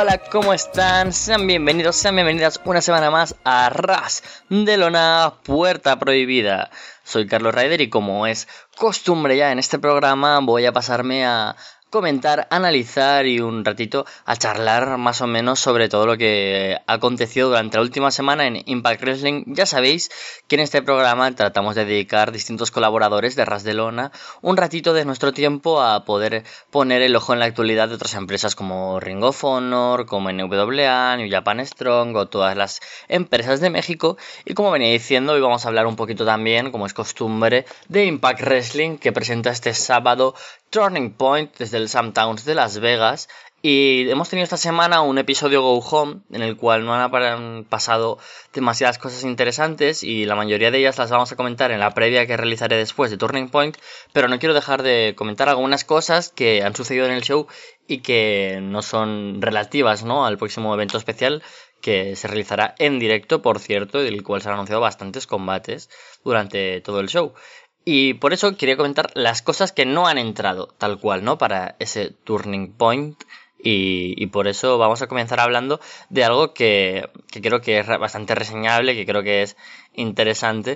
Hola, ¿cómo están? Sean bienvenidos, sean bienvenidas una semana más a Ras de Lona, Puerta Prohibida. Soy Carlos Raider y como es costumbre ya en este programa voy a pasarme a comentar, analizar y un ratito a charlar más o menos sobre todo lo que ha acontecido durante la última semana en Impact Wrestling. Ya sabéis que en este programa tratamos de dedicar distintos colaboradores de Ras de Lona un ratito de nuestro tiempo a poder poner el ojo en la actualidad de otras empresas como Ring of Honor, como NWA, New Japan Strong o todas las empresas de México. Y como venía diciendo, hoy vamos a hablar un poquito también, como es costumbre, de Impact Wrestling, que presenta este sábado Turning Point desde el Sam Towns de Las Vegas. Y hemos tenido esta semana un episodio Go Home en el cual no han pasado demasiadas cosas interesantes y la mayoría de ellas las vamos a comentar en la previa que realizaré después de Turning Point, pero no quiero dejar de comentar algunas cosas que han sucedido en el show y que no son relativas, ¿no?, al próximo evento especial que se realizará en directo, por cierto, y del cual se han anunciado bastantes combates durante todo el show. Y por eso quería comentar las cosas que no han entrado tal cual, ¿no?, para ese Turning Point. Y por eso vamos a comenzar hablando de algo que creo que es bastante reseñable, que creo que es interesante.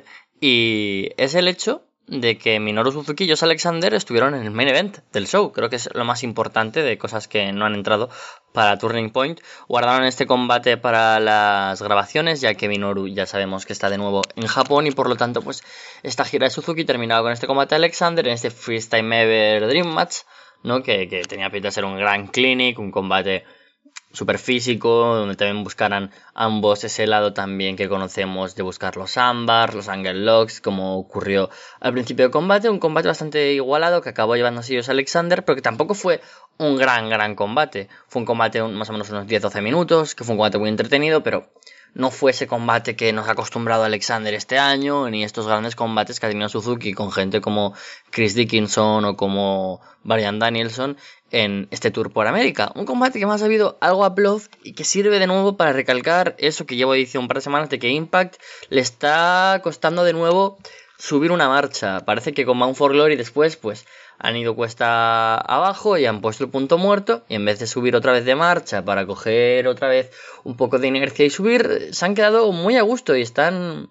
Y es el hecho de que Minoru Suzuki y Josh Alexander estuvieron en el main event del show. Creo que es lo más importante de cosas que no han entrado para Turning Point. Guardaron este combate para las grabaciones, ya que Minoru ya sabemos que está de nuevo en Japón y por lo tanto pues esta gira de Suzuki terminaba con este combate de Alexander en este First Time Ever Dream Match, ¿no? Que tenía pinta de ser un gran clinic, un combate super físico, donde también buscaran ambos ese lado también que conocemos de buscar los ámbar, los angle locks, como ocurrió al principio del combate, un combate bastante igualado que acabó llevándose ellos a Alexander, pero que tampoco fue un gran combate. Fue un combate más o menos unos 10-12 minutos, que fue un combate muy entretenido, pero no fue ese combate que nos ha acostumbrado Alexander este año, ni estos grandes combates que ha tenido Suzuki con gente como Chris Dickinson o como Bryan Danielson en este Tour por América. Un combate que me ha sabido algo a bluff y que sirve de nuevo para recalcar eso que llevo diciendo un par de semanas, de que Impact le está costando de nuevo subir una marcha. Parece que con Bound for Glory después pues han ido cuesta abajo y han puesto el punto muerto, y en vez de subir otra vez de marcha para coger otra vez un poco de inercia y subir, se han quedado muy a gusto y están en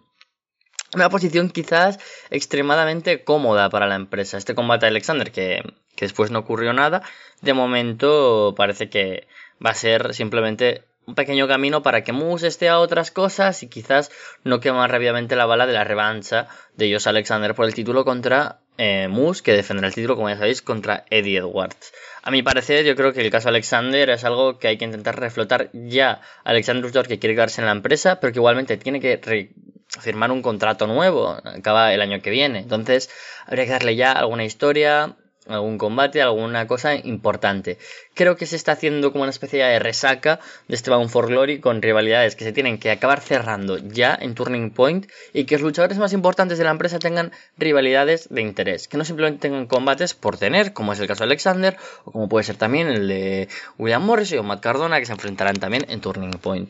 una posición quizás extremadamente cómoda para la empresa. Este combate de Alexander, que después no ocurrió nada, de momento parece que va a ser simplemente un pequeño camino para que Moose esté a otras cosas y quizás no quemar rápidamente la bala de la revancha de Josh Alexander por el título contra Moose, que defenderá el título, como ya sabéis, contra Eddie Edwards. A mi parecer, yo creo que el caso Alexander es algo que hay que intentar reflotar ya. Alexander Luthor, que quiere quedarse en la empresa, pero que igualmente tiene que firmar un contrato nuevo, acaba el año que viene. Entonces, habría que darle ya alguna historia, algún combate, alguna cosa importante. Creo que se está haciendo como una especie de resaca de este Bound for Glory con rivalidades que se tienen que acabar cerrando ya en Turning Point, y que los luchadores más importantes de la empresa tengan rivalidades de interés, que no simplemente tengan combates por tener, como es el caso de Alexander, o como puede ser también el de William Morrissey o Matt Cardona, que se enfrentarán también en Turning Point.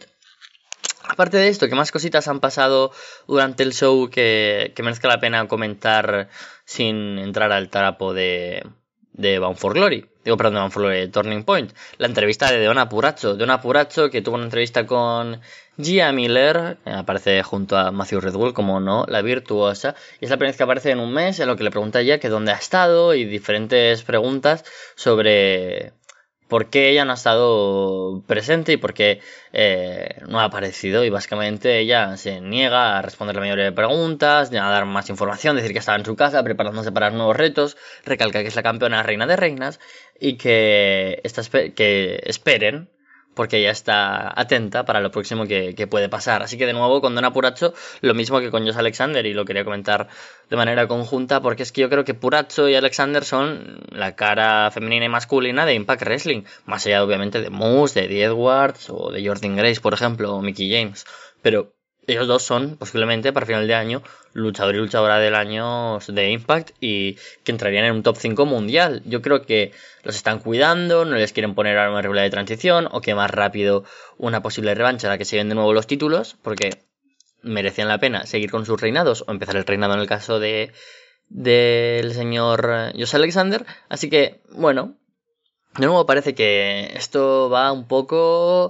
Aparte de esto, ¿qué más cositas han pasado durante el show que merezca la pena comentar sin entrar al trapo de Bound for Glory? Bound for Glory, Turning Point. La entrevista de Deonna Purrazzo, que tuvo una entrevista con Gia Miller, aparece junto a Matthew Red Bull, como no, la virtuosa, y es la primera vez que aparece en un mes, en lo que le pregunta a ella que dónde ha estado y diferentes preguntas sobre por qué ella no ha estado presente y por qué no ha aparecido, y básicamente ella se niega a responder la mayoría de preguntas, a dar más información, decir que estaba en su casa preparándose para nuevos retos, recalca que es la campeona reina de reinas y que esperen, porque ella está atenta para lo próximo que puede pasar. Así que de nuevo con Deonna Purrazzo, lo mismo que con Josh Alexander, y lo quería comentar de manera conjunta porque es que yo creo que Purrazzo y Alexander son la cara femenina y masculina de Impact Wrestling, más allá obviamente de Moose, de Eddie Edwards o de Jordynne Grace, por ejemplo, o Mickie James, pero ellos dos son posiblemente para final de año luchador y luchadora del año de Impact, y que entrarían en un top 5 mundial. Yo creo que los están cuidando, no les quieren poner ahora una rivalidad de transición o que más rápido una posible revancha a la que se den de nuevo los títulos, porque merecían la pena seguir con sus reinados o empezar el reinado en el caso del señor Josh Alexander. Así que, bueno, De nuevo parece que esto va un poco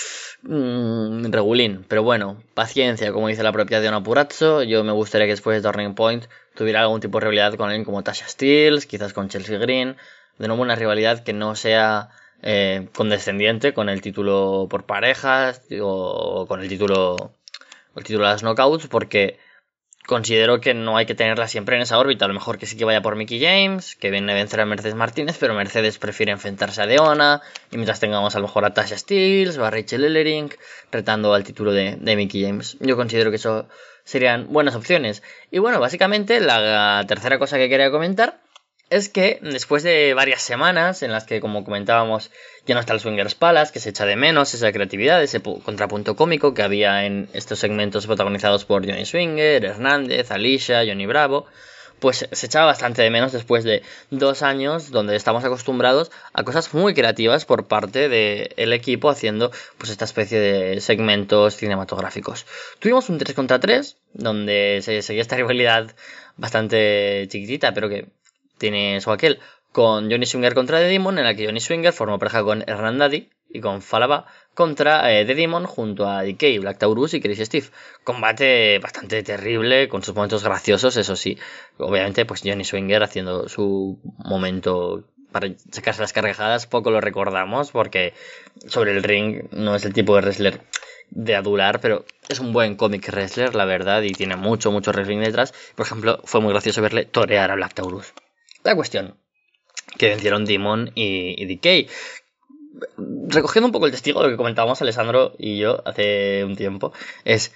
regulín, pero bueno, paciencia, como dice la propia Diona Purazzo. Yo me gustaría que después de Turning Point tuviera algún tipo de rivalidad con alguien como Tasha Steelz, quizás con Chelsea Green. De nuevo una rivalidad que no sea condescendiente con el título por parejas o con el título de las knockouts, porque considero que no hay que tenerla siempre en esa órbita. A lo mejor que sí que vaya por Mickie James, que viene a vencer a Mercedes Martínez, pero Mercedes prefiere enfrentarse a Deonna, y mientras tengamos a lo mejor a Tasha Steelz o a Rachel Ellering retando al título de Mickie James. Yo considero que eso serían buenas opciones. Y bueno, básicamente la tercera cosa que quería comentar es que después de varias semanas en las que, como comentábamos, ya no está el Swingers Palace, que se echa de menos esa creatividad, ese contrapunto cómico que había en estos segmentos protagonizados por Johnny Swinger, Hernández, Alicia, Johnny Bravo, pues se echaba bastante de menos después de 2 años donde estamos acostumbrados a cosas muy creativas por parte del equipo haciendo pues esta especie de segmentos cinematográficos. Tuvimos un 3 contra 3 donde se seguía esta rivalidad bastante chiquitita, pero que tiene su aquel, con Johnny Swinger contra The Demon, en la que Johnny Swinger formó pareja con Hernán Daddy y con Falaba contra The Demon junto a DK, Black Taurus y Crazy Steve. Combate bastante terrible, con sus momentos graciosos, eso sí. Obviamente, pues Johnny Swinger haciendo su momento para sacarse las carcajadas, poco lo recordamos, porque sobre el ring no es el tipo de wrestler de adular, pero es un buen cómic wrestler, la verdad, y tiene mucho wrestling detrás. Por ejemplo, fue muy gracioso verle torear a Black Taurus. La cuestión, que vencieron Demon y DK. Recogiendo un poco el testigo de lo que comentábamos Alessandro y yo hace un tiempo, es...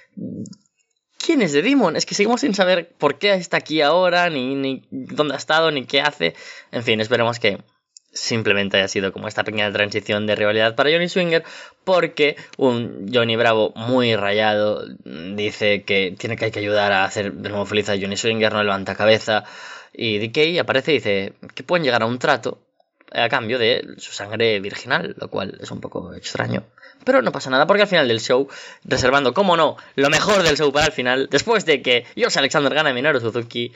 ¿quién es The Demon? Es que seguimos sin saber por qué está aquí ahora, ni dónde ha estado, ni qué hace. En fin, esperemos que simplemente haya sido como esta pequeña transición de rivalidad para Johnny Swinger, porque un Johnny Bravo muy rayado dice que hay que ayudar a hacer de nuevo feliz a Johnny Swinger, no levanta cabeza. Y DK aparece y dice que pueden llegar a un trato a cambio de su sangre virginal, lo cual es un poco extraño. Pero no pasa nada porque al final del show, reservando, como no, lo mejor del show para el final, después de que Josh Alexander gana a Minoru Suzuki,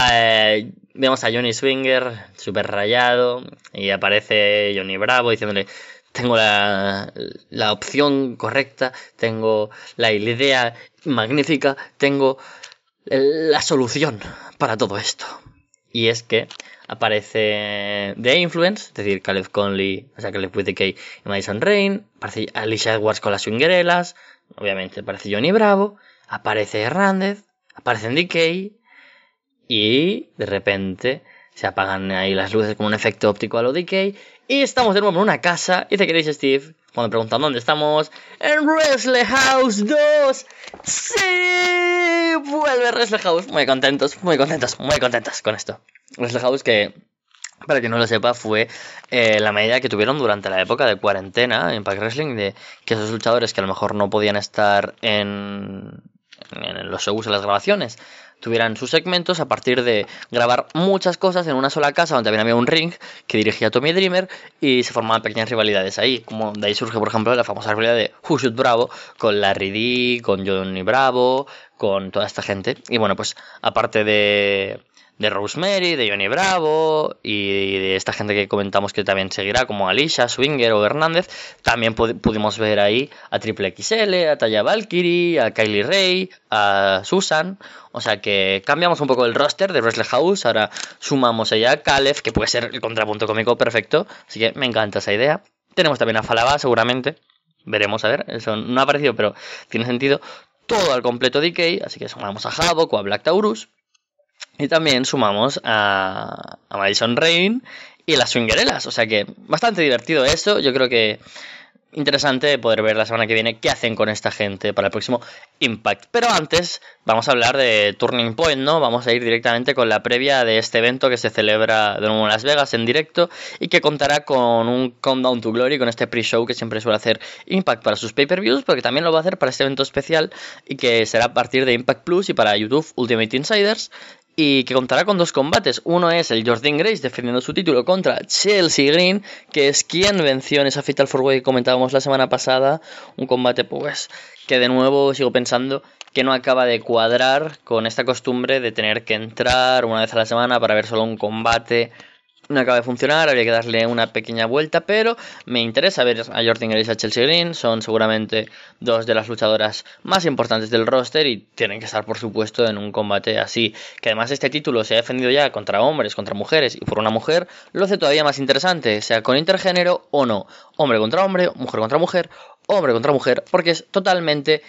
vemos a Johnny Swinger súper rayado y aparece Johnny Bravo diciéndole: tengo la opción correcta, tengo la idea magnífica, tengo la solución para todo esto. Y es que aparece The Influence, es decir, Caleb Conley, o sea, Caleb with the K y Madison Rain, aparece Alicia Edwards con las swingerelas, obviamente aparece Johnny Bravo, aparece Hernández, aparece DK y de repente se apagan ahí las luces como un efecto óptico a lo DK y estamos de nuevo en una casa y te queréis Steve, cuando preguntan dónde estamos, en Wrestle House 2. ¡Sí! Vuelve Wrestle House. Muy contentos con esto. Wrestle House, que para quien no lo sepa, fue la medida que tuvieron durante la época de cuarentena en Impact Wrestling, de que esos luchadores que a lo mejor no podían estar en los shows, en las grabaciones, tuvieran sus segmentos a partir de grabar muchas cosas en una sola casa donde también había un ring que dirigía Tommy Dreamer y se formaban pequeñas rivalidades ahí, como de ahí surge por ejemplo la famosa rivalidad de Who Shoot Bravo con Larry D, con Johnny Bravo, con toda esta gente. Y bueno, pues aparte de Rosemary, de Johnny Bravo y de esta gente que comentamos que también seguirá, como Alicia, Swinger o Hernández, también pudimos ver ahí a Triple XL, a Taya Valkyrie, a Kylie Ray, a Susan. O sea que cambiamos un poco el roster de Wrestle House, ahora sumamos allá a Caleb, que puede ser el contrapunto cómico perfecto, así que me encanta esa idea. Tenemos también a Falaba, seguramente, veremos, a ver, eso no ha aparecido, pero tiene sentido. Todo al completo DK, así que sumamos a Havok o a Black Taurus. Y también sumamos a Madison Rain y las swingerelas. O sea que bastante divertido eso. Yo creo que interesante poder ver la semana que viene qué hacen con esta gente para el próximo Impact. Pero antes vamos a hablar de Turning Point, ¿no? Vamos a ir directamente con la previa de este evento que se celebra de nuevo en Las Vegas en directo y que contará con un Countdown to Glory, con este pre-show que siempre suele hacer Impact para sus pay-per-views, pero que también lo va a hacer para este evento especial y que será a partir de Impact Plus y para YouTube Ultimate Insiders. Y que contará con 2 combates. Uno es el Jordynne Grace defendiendo su título contra Chelsea Green, que es quien venció en esa Fatal 4-Way que comentábamos la semana pasada. Un combate pues que de nuevo sigo pensando que no acaba de cuadrar con esta costumbre de tener que entrar una vez a la semana para ver solo un combate. no acaba de funcionar, habría que darle una pequeña vuelta, pero me interesa ver a Jordynne Grace y a Chelsea Green, son seguramente dos de las luchadoras más importantes del roster y tienen que estar por supuesto en un combate así, que además este título se ha defendido ya contra hombres, contra mujeres y por una mujer, lo hace todavía más interesante, sea con intergénero o no, hombre contra hombre, mujer contra mujer, hombre contra mujer, porque es totalmente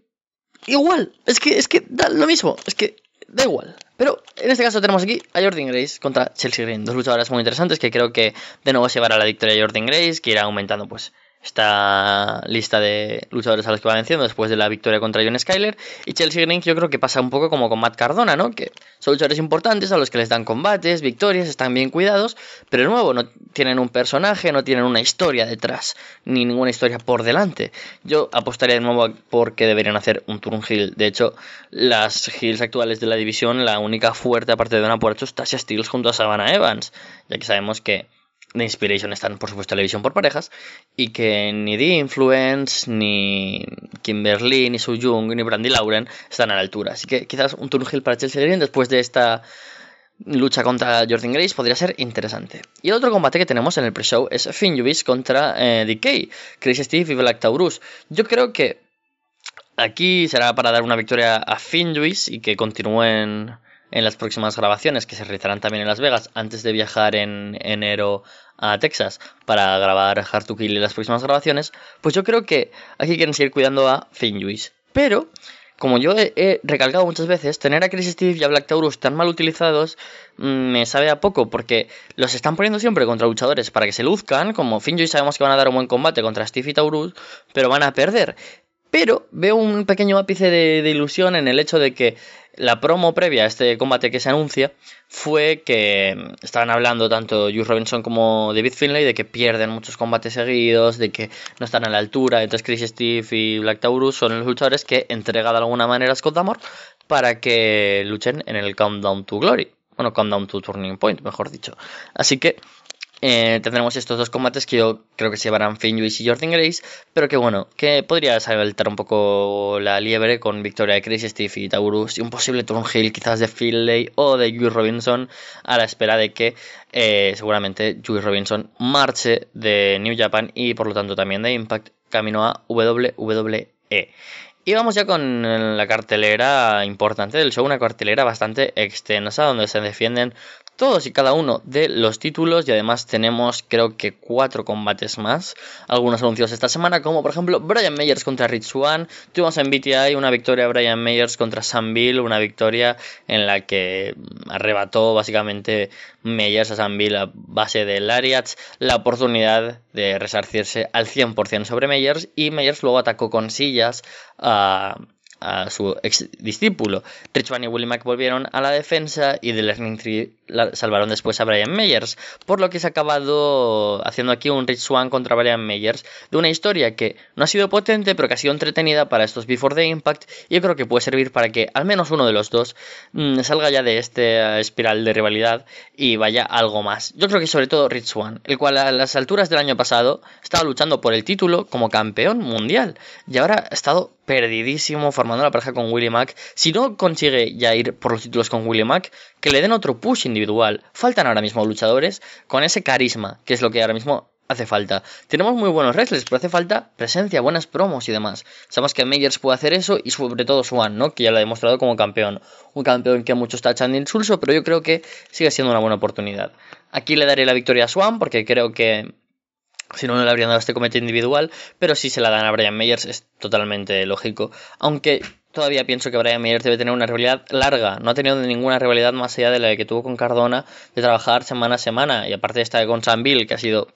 igual, es que da lo mismo, es que da igual. Pero en este caso tenemos aquí a Jordynne Grace contra Chelsea Green, dos luchadoras muy interesantes que creo que de nuevo se llevará a la victoria a Jordynne Grace, que irá aumentando pues esta lista de luchadores a los que va venciendo después de la victoria contra John Skyler. Y Chelsea Green yo creo que pasa un poco como con Matt Cardona, ¿no? Que son luchadores importantes a los que les dan combates, victorias, están bien cuidados, pero de nuevo no tienen un personaje, no tienen una historia detrás, ni ninguna historia por delante. Yo apostaría de nuevo porque deberían hacer un turn heel. De hecho, las heels actuales de la división, la única fuerte aparte de Donna Puerto es Tasha Steelz junto a Savannah Evans, ya que sabemos que The Inspiration están por supuesto en la división por parejas y que ni The Influence, ni Kimberly, ni Su Jung, ni Brandi Lauren están a la altura, así que quizás un turn heel para Chelsea Green después de esta lucha contra Jordynne Grace podría ser interesante. Y el otro combate que tenemos en el pre-show es Finn Juice contra DK, Chris Steve y Black Taurus. Yo creo que aquí será para dar una victoria a Finn Juice y que continúen en las próximas grabaciones que se realizarán también en Las Vegas antes de viajar en enero a Texas para grabar Hard to Kill y las próximas grabaciones. Pues yo creo que aquí quieren seguir cuidando a Finn Juice, pero como yo he recalcado muchas veces, tener a Chris Steve y a Black Taurus tan mal utilizados me sabe a poco, porque los están poniendo siempre contra luchadores para que se luzcan, como Finn Juice sabemos que van a dar un buen combate contra Steve y Taurus, pero van a perder. Pero veo un pequeño ápice de ilusión en el hecho de que la promo previa a este combate que se anuncia fue que estaban hablando tanto Juice Robinson como David Finlay de que pierden muchos combates seguidos, de que no están a la altura. Entonces Chris Steve y Black Taurus son los luchadores que entrega de alguna manera a Scott D'Amore para que luchen en el Countdown to Glory. Bueno, Countdown to Turning Point, mejor dicho. Así que tendremos estos dos combates que yo creo que se llevarán Finn Juice y Jordynne Grace, pero que bueno, que podría saltar un poco la liebre con victoria de Chris Steve y Taurus y un posible turn heel quizás de Finlay o de Juice Robinson, a la espera de que seguramente Juice Robinson marche de New Japan y por lo tanto también de Impact camino a WWE. Y vamos ya con la cartelera importante del show, una cartelera bastante extensa donde se defienden todos y cada uno de los títulos y además tenemos creo que 4 combates más, algunos anunciados esta semana como por ejemplo Brian Myers contra Rich Swann. Tuvimos en BTI una victoria de Brian Myers contra Sam Bill, una victoria en la que arrebató básicamente Myers a Sam Bill a base de lariats la oportunidad de resarcirse al 100% sobre Myers, y Myers luego atacó con sillas a su ex discípulo. Rich Swann y Willie Mack volvieron a la defensa y The Learning Tree salvaron después a Brian Myers, por lo que se ha acabado haciendo aquí un Rich Swann contra Brian Myers de una historia que no ha sido potente pero que ha sido entretenida para estos Before the Impact, y yo creo que puede servir para que al menos uno de los dos salga ya de esta espiral de rivalidad y vaya algo más. Yo creo que sobre todo Rich Swann, el cual a las alturas del año pasado estaba luchando por el título como campeón mundial y ahora ha estado perdidísimo formando la pareja con Willie Mack. Si no consigue ya ir por los títulos con Willie Mack, que le den otro push individual. Faltan ahora mismo luchadores con ese carisma, que es lo que ahora mismo hace falta. Tenemos muy buenos wrestlers, pero hace falta presencia, buenas promos y demás. Sabemos que Myers puede hacer eso y sobre todo Swann, ¿no? Que ya lo ha demostrado como campeón. Un campeón que muchos tachan de insulso, pero yo creo que sigue siendo una buena oportunidad. Aquí le daré la victoria a Swann porque creo que si no, no le habrían dado este combate individual, pero si se la dan a Brian Myers es totalmente lógico. Aunque todavía pienso que Brian Myers debe tener una rivalidad larga. No ha tenido ninguna rivalidad más allá de la que tuvo con Cardona, de trabajar semana a semana. Y aparte de esta con Sam Bill, que ha sido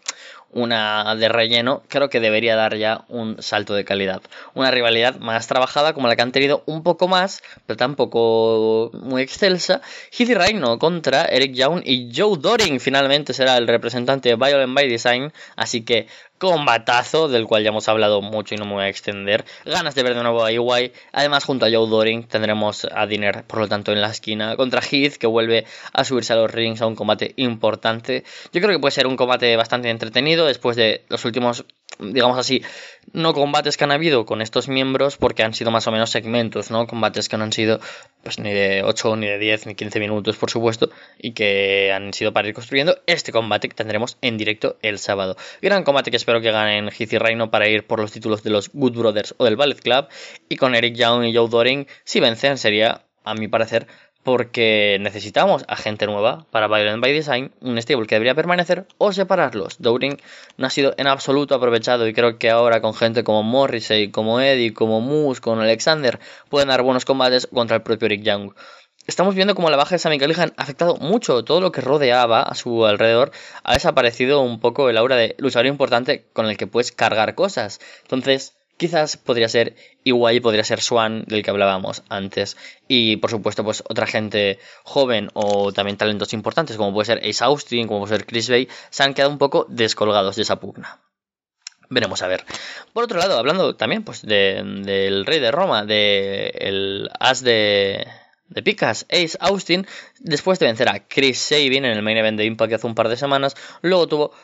una de relleno, creo que debería dar ya un salto de calidad. Una rivalidad más trabajada, como la que han tenido un poco más, pero tampoco muy excelsa. Heath Rhino contra Eric Young, y Joe Doring finalmente será el representante de Violent by Design, así que combatazo del cual ya hemos hablado mucho y no me voy a extender. Ganas de ver de nuevo a EY. Además, junto a Joe Doring tendremos a Dinner, por lo tanto, en la esquina contra Heath, que vuelve a subirse a los rings a un combate importante. Yo creo que puede ser un combate bastante entretenido. construido después de los últimos, digamos así, no combates que han habido con estos miembros, porque han sido más o menos segmentos, ¿no? Combates que no han sido pues ni de 8, ni de 10, ni 15 minutos, por supuesto, y que han sido para ir construyendo este combate que tendremos en directo el sábado. Gran combate que espero que ganen Heath y Rhino para ir por los títulos de los Good Brothers o del Ballet Club, y con Eric Young y Joe Doring, si vencen, sería, a mi parecer, porque necesitamos a gente nueva para Violent by Design, un stable que debería permanecer o separarlos. Doring no ha sido en absoluto aprovechado y creo que ahora con gente como Morrissey, como Eddie, como Moose, con Alexander, pueden dar buenos combates contra el propio Eric Young. Estamos viendo como la baja de Sami Callihan ha afectado mucho todo lo que rodeaba a su alrededor. Ha desaparecido un poco el aura de luchador importante con el que puedes cargar cosas. Entonces, quizás podría ser Iwai, podría ser Swan, del que hablábamos antes. Y por supuesto, pues otra gente joven o también talentos importantes, como puede ser Ace Austin, como puede ser Chris Bay, se han quedado un poco descolgados de esa pugna. Veremos a ver. Por otro lado, hablando también pues del Rey de Roma, del as de picas, Ace Austin, después de vencer a Chris Sabin en el main event de Impact hace un par de semanas, luego tuvo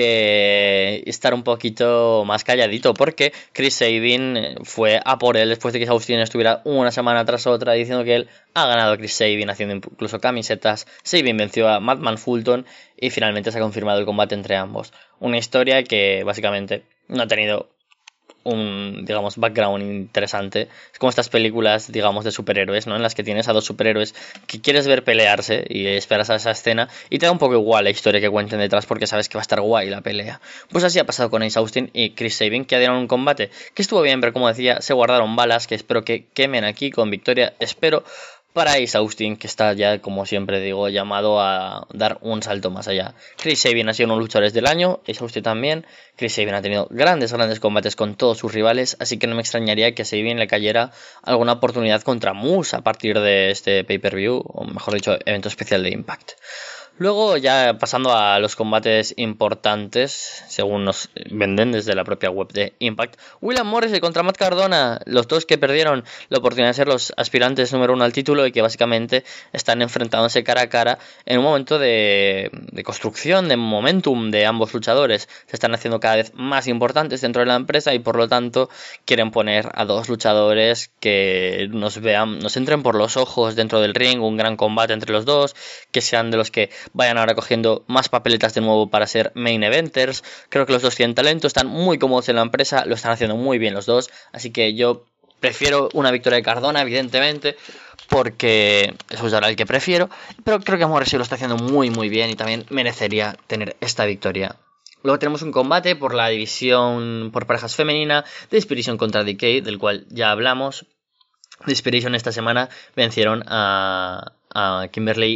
que estar un poquito más calladito, porque Chris Sabin fue a por él después de que Austin estuviera una semana tras otra diciendo que él ha ganado a Chris Sabin, haciendo incluso camisetas. Sabin venció a Madman Fulton y finalmente se ha confirmado el combate entre ambos. Una historia que básicamente no ha tenido un, digamos, background interesante. Es como estas películas, digamos, de superhéroes, ¿no? En las que tienes a dos superhéroes que quieres ver pelearse y esperas a esa escena y te da un poco igual la historia que cuenten detrás porque sabes que va a estar guay la pelea. Pues así ha pasado con Ace Austin y Chris Sabin, que dieron un combate que estuvo bien, pero como decía, se guardaron balas que espero que quemen aquí con victoria. Espero para Ace Austin, que está ya, como siempre digo, llamado a dar un salto más allá. Chris Sabin ha sido uno de los luchadores del año, Ace Austin también. Chris Sabin ha tenido grandes combates con todos sus rivales, así que no me extrañaría que a Sabin le cayera alguna oportunidad contra Moose a partir de este pay-per-view, o mejor dicho, evento especial de Impact. Luego, ya pasando a los combates importantes, según nos venden desde la propia web de Impact, William Morrissey contra Matt Cardona, los dos que perdieron la oportunidad de ser los aspirantes número 1 al título y que básicamente están enfrentándose cara a cara en un momento de construcción, de momentum de ambos luchadores. Se están haciendo cada vez más importantes dentro de la empresa y por lo tanto quieren poner a dos luchadores que nos vean, nos entren por los ojos dentro del ring, un gran combate entre los dos, que sean de los que vayan ahora cogiendo más papeletas de nuevo para ser main eventers. Creo que los dos tienen talento, están muy cómodos en la empresa, lo están haciendo muy bien los dos, así que yo prefiero una victoria de Cardona, evidentemente, porque eso es ahora el que prefiero, pero creo que Morrissey lo está haciendo muy muy bien y también merecería tener esta victoria. Luego tenemos un combate por la división por parejas femenina de Inspiration contra Decay, del cual ya hablamos. The Inspiration esta semana vencieron a Kimberly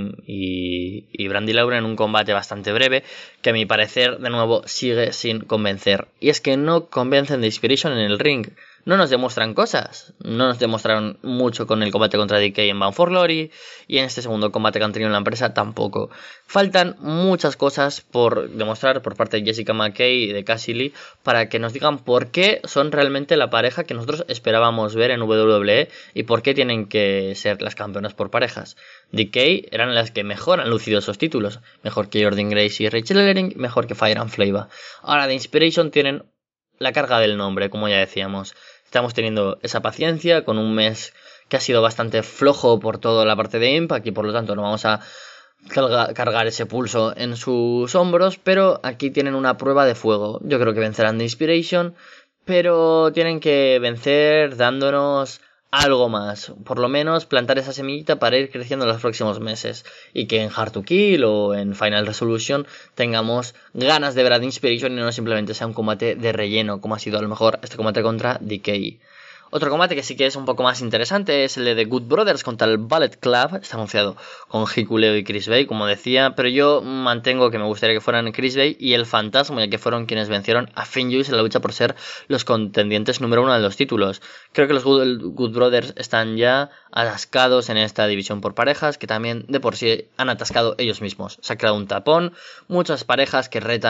y Brandy Lauren en un combate bastante breve que a mi parecer de nuevo sigue sin convencer, y es que no convencen de Inspiration en el ring. No nos demuestran cosas, no nos demostraron mucho con el combate contra DK en Bound for Glory, y en este segundo combate que han tenido en la empresa tampoco. Faltan muchas cosas por demostrar por parte de Jessica McKay y de Cassie Lee para que nos digan por qué son realmente la pareja que nosotros esperábamos ver en WWE y por qué tienen que ser las campeonas por parejas. DK eran las que mejor han lucido esos títulos, mejor que Jordynne Grace y Rachel Ellering, mejor que Fire and Flava. Ahora de Inspiration tienen la carga del nombre, como ya decíamos. Estamos teniendo esa paciencia con un mes que ha sido bastante flojo por toda la parte de Impact y por lo tanto no vamos a cargar ese pulso en sus hombros, pero aquí tienen una prueba de fuego. Yo creo que vencerán de Inspiration, pero tienen que vencer dándonos algo más, por lo menos plantar esa semillita para ir creciendo en los próximos meses y que en Hard to Kill o en Final Resolution tengamos ganas de ver a The Inspiration y no simplemente sea un combate de relleno como ha sido a lo mejor este combate contra DK. Otro combate que sí que es un poco más interesante es el de The Good Brothers contra el Ballet Club. Está anunciado con Hikuleo y Chris Bay, como decía, pero yo mantengo que me gustaría que fueran Chris Bay y el Fantasma, ya que fueron quienes vencieron a Finn Juice en la lucha por ser los contendientes número 1 de los títulos. Creo que los Good Brothers están ya atascados en esta división por parejas, que también de por sí han atascado ellos mismos. Se ha creado un tapón, muchas parejas que retan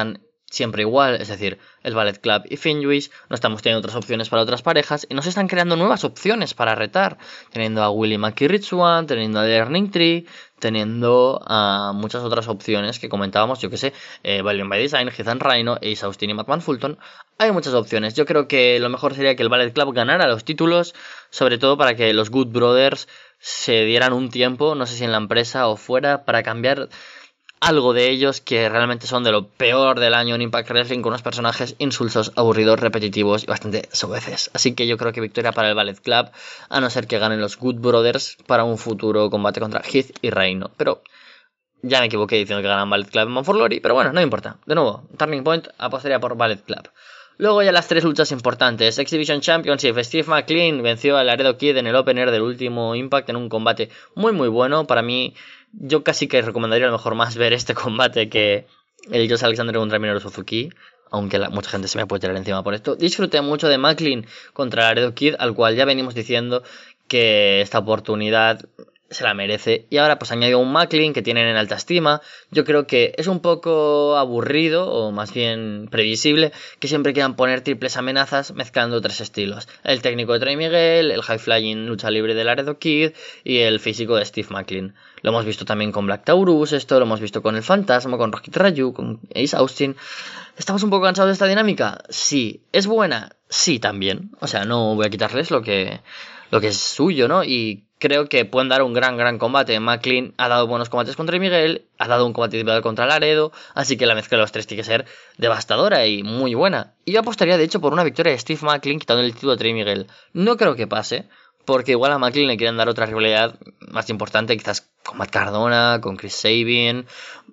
siempre igual, es decir, el Ballet Club y Finjuice, no estamos teniendo otras opciones para otras parejas y nos están creando nuevas opciones para retar, teniendo a Willie McKee-Ritsuan, teniendo a Learning Tree, teniendo a muchas otras opciones que comentábamos, yo que sé, Valiant by Design, Heathen Rhino, Ace Austin y McMahon Fulton. Hay muchas opciones. Yo creo que lo mejor sería que el Ballet Club ganara los títulos, sobre todo para que los Good Brothers se dieran un tiempo, no sé si en la empresa o fuera, para cambiar algo de ellos, que realmente son de lo peor del año en Impact Wrestling, con unos personajes insulsos, aburridos, repetitivos y bastante soeces. Así que yo creo que victoria para el Ballet Club, a no ser que ganen los Good Brothers para un futuro combate contra Heath y Reino. Pero ya me equivoqué diciendo que ganan Ballet Club en Mount for Glory, pero bueno, no importa. De nuevo, Turning Point apostaría por Ballet Club. Luego ya las tres luchas importantes. Exhibition Championship, Steve McLean venció a Laredo Kid en el opener del último Impact en un combate muy muy bueno. Para mí, yo casi que recomendaría a lo mejor más ver este combate que el Josh Alexander contra Minoru Suzuki, aunque mucha gente se me puede tirar encima por esto. Disfruté mucho de McLean contra Laredo Kid, al cual ya venimos diciendo que esta oportunidad se la merece. Y ahora pues añadió un McLean que tienen en alta estima. Yo creo que es un poco aburrido, o más bien previsible, que siempre quieran poner triples amenazas mezclando tres estilos: el técnico de Trey Miguel, el high flying lucha libre de Laredo Kid y el físico de Steve McLean. Lo hemos visto también con Black Taurus, esto lo hemos visto con el Fantasma, con Rohit Raju, con Ace Austin. ¿Estamos un poco cansados de esta dinámica? Sí. ¿Es buena? Sí, también. O sea, no voy a quitarles lo que es suyo, ¿no? Y creo que pueden dar un gran combate. McLean ha dado buenos combates contra Miguel, ha dado un combate individual contra Laredo, así que la mezcla de los tres tiene que ser devastadora y muy buena. Y yo apostaría, de hecho, por una victoria de Steve McLean quitando el título de Trey Miguel. No creo que pase, porque igual a McLean le quieren dar otra rivalidad más importante, quizás con Matt Cardona, con Chris Sabin,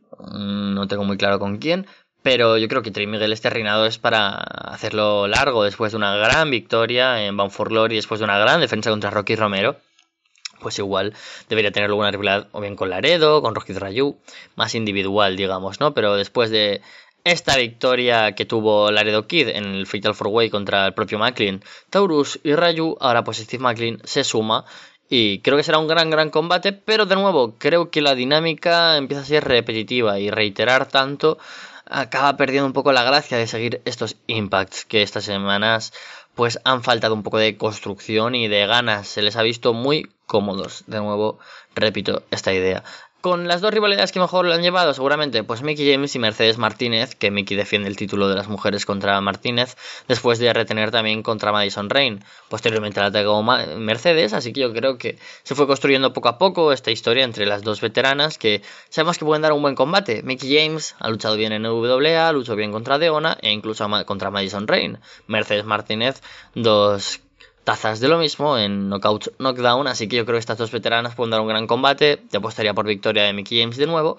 no tengo muy claro con quién. Pero yo creo que Trey Miguel, este reinado es para hacerlo largo, después de una gran victoria en Bound for Glory, después de una gran defensa contra Rocky Romero. Pues igual debería tener alguna rivalidad o bien con Laredo, con Rohit Raju, más individual, digamos, ¿no? Pero después de esta victoria que tuvo Laredo Kid en el Fatal 4-Way contra el propio McLean, Taurus y Raju, ahora pues Steve McLean se suma. Y creo que será un gran combate, pero de nuevo, creo que la dinámica empieza a ser repetitiva y reiterar tanto acaba perdiendo un poco la gracia de seguir estos impacts que estas semanas pues han faltado un poco de construcción y de ganas. Se les ha visto muy cómodos. De nuevo, repito esta idea. Con las dos rivalidades que mejor lo han llevado, seguramente, pues Mickie James y Mercedes Martínez, que Mickie defiende el título de las mujeres contra Martínez, después de retener también contra Madison Rain. Posteriormente la atacó Mercedes, así que yo creo que se fue construyendo poco a poco esta historia entre las dos veteranas, que sabemos que pueden dar un buen combate. Mickie James ha luchado bien en WWA, luchó bien contra Deonna e incluso contra Madison Rain. Mercedes Martínez, dos tazas de lo mismo en Knockout Knockdown, así que yo creo que estas dos veteranas pueden dar un gran combate. Te apostaría por victoria de Mickie James de nuevo,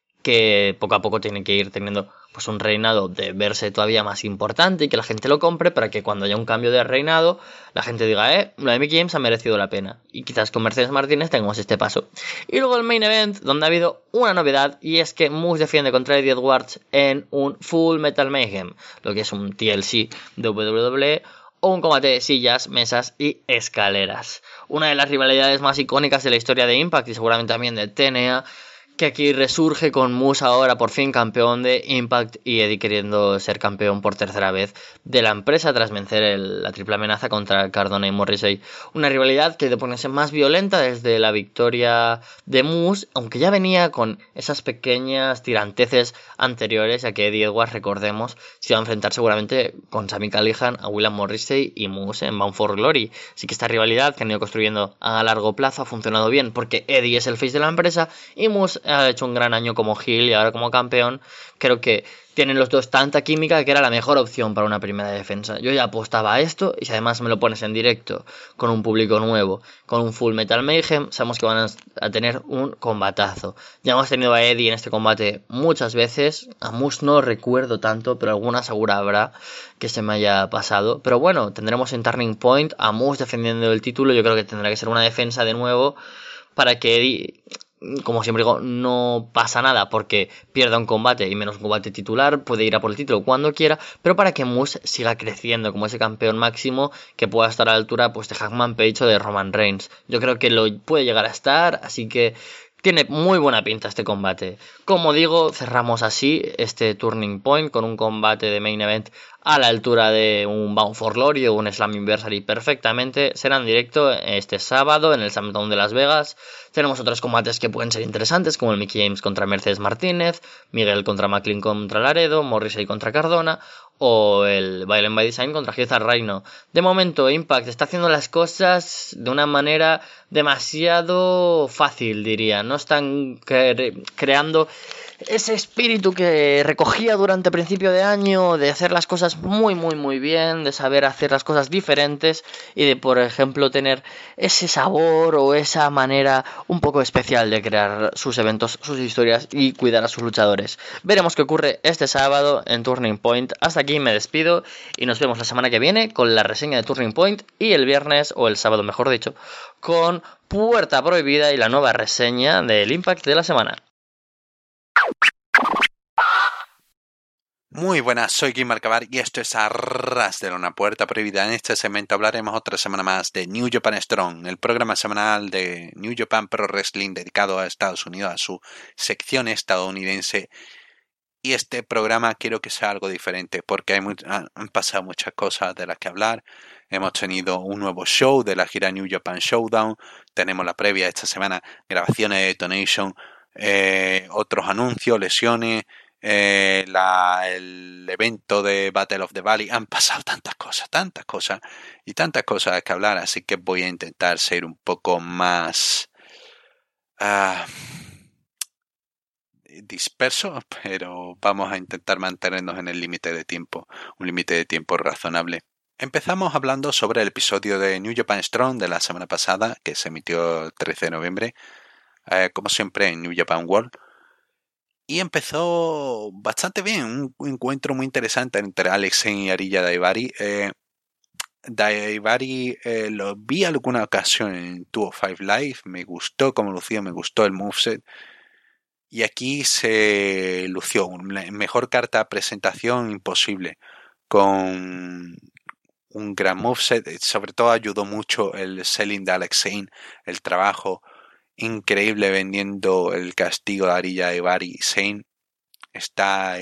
que poco a poco tiene que ir teniendo pues un reinado de verse todavía más importante y que la gente lo compre, para que cuando haya un cambio de reinado la gente diga, lo de Mickie James ha merecido la pena. Y quizás con Mercedes Martínez tengamos este paso. Y luego el main event, donde ha habido una novedad, y es que Moose defiende contra Eddie Edwards en un Full Metal Mayhem, lo que es un TLC de WWE, o un combate de sillas, mesas y escaleras. Una de las rivalidades más icónicas de la historia de Impact y seguramente también de TNA, que aquí resurge con Moose ahora por fin campeón de Impact y Eddie queriendo ser campeón por tercera vez de la empresa tras vencer la triple amenaza contra Cardona y Morrissey. Una rivalidad que de ponerse más violenta desde la victoria de Moose, aunque ya venía con esas pequeñas tiranteces anteriores, ya que Eddie Edwards, recordemos, se iba a enfrentar seguramente con Sami Callihan a William Morrissey y Moose en Bound for Glory. Así que esta rivalidad que han ido construyendo a largo plazo ha funcionado bien, porque Eddie es el face de la empresa y Moose ha hecho un gran año como heel y ahora como campeón. Creo que tienen los dos tanta química que era la mejor opción para una primera defensa. Yo ya apostaba a esto, y si además me lo pones en directo con un público nuevo, con un Full Metal Mayhem, sabemos que van a tener un combatazo. Ya hemos tenido a Eddie en este combate muchas veces, a Moose no recuerdo tanto, pero alguna segura habrá que se me haya pasado. Pero bueno, tendremos en Turning Point a Moose defendiendo el título. Yo creo que tendrá que ser una defensa de nuevo para que Eddie, como siempre digo, no pasa nada porque pierda un combate y menos un combate titular, puede ir a por el título cuando quiera, pero para que Moose siga creciendo como ese campeón máximo que pueda estar a la altura pues de Hangman Page o de Roman Reigns. Yo creo que lo puede llegar a estar, así que Tiene muy buena pinta este combate. Como digo, cerramos así este Turning Point con un combate de main event a la altura de un Bound for Glory o un Slammiversary perfectamente. Será en directo este sábado en el SmackDown de Las Vegas. Tenemos otros combates que pueden ser interesantes, como el Mickie James contra Mercedes Martínez, Miguel contra McLean contra Laredo, Morrissey contra Cardona o el Violent by Design contra Heath Reino. De momento, Impact está haciendo las cosas de una manera demasiado fácil, diría. No están creando ese espíritu que recogía durante principio de año, de hacer las cosas muy bien, de saber hacer las cosas diferentes y de, por ejemplo, tener ese sabor o esa manera un poco especial de crear sus eventos, sus historias y cuidar a sus luchadores. Veremos qué ocurre este sábado en Turning Point. Hasta aquí me despido y nos vemos la semana que viene con la reseña de Turning Point y el viernes, o el sábado mejor dicho, con Puerta Prohibida y la nueva reseña del Impact de la semana. Muy buenas, soy Kim Marcabar y esto es Arras de Lona Puerta Prohibida. En este segmento hablaremos otra semana más de New Japan Strong, el programa semanal de New Japan Pro Wrestling dedicado a Estados Unidos, a su sección estadounidense. Y este programa quiero que sea algo diferente porque han pasado muchas cosas de las que hablar. Hemos tenido un nuevo show de la gira New Japan Showdown. Tenemos la previa esta semana, grabaciones de Detonation, otros anuncios, lesiones, el evento de Battle of the Valley. Han pasado tantas cosas y tantas cosas que hablar. Así que voy a intentar ser un poco más disperso, pero vamos a intentar mantenernos en el límite de tiempo, un límite de tiempo razonable. Empezamos hablando sobre el episodio de New Japan Strong de la semana pasada, que se emitió el 13 de noviembre, como siempre en New Japan World, y empezó bastante bien, un encuentro muy interesante entre Alex Zayne y Arya Daivari. Daivari lo vi alguna ocasión en 205 Live, me gustó cómo lucía, me gustó el moveset. Y aquí se lució mejor carta presentación imposible, con un gran moveset. Sobre todo ayudó mucho el selling de Alex Zayne, el trabajo increíble vendiendo el castigo de Arya Daivari. Zayne está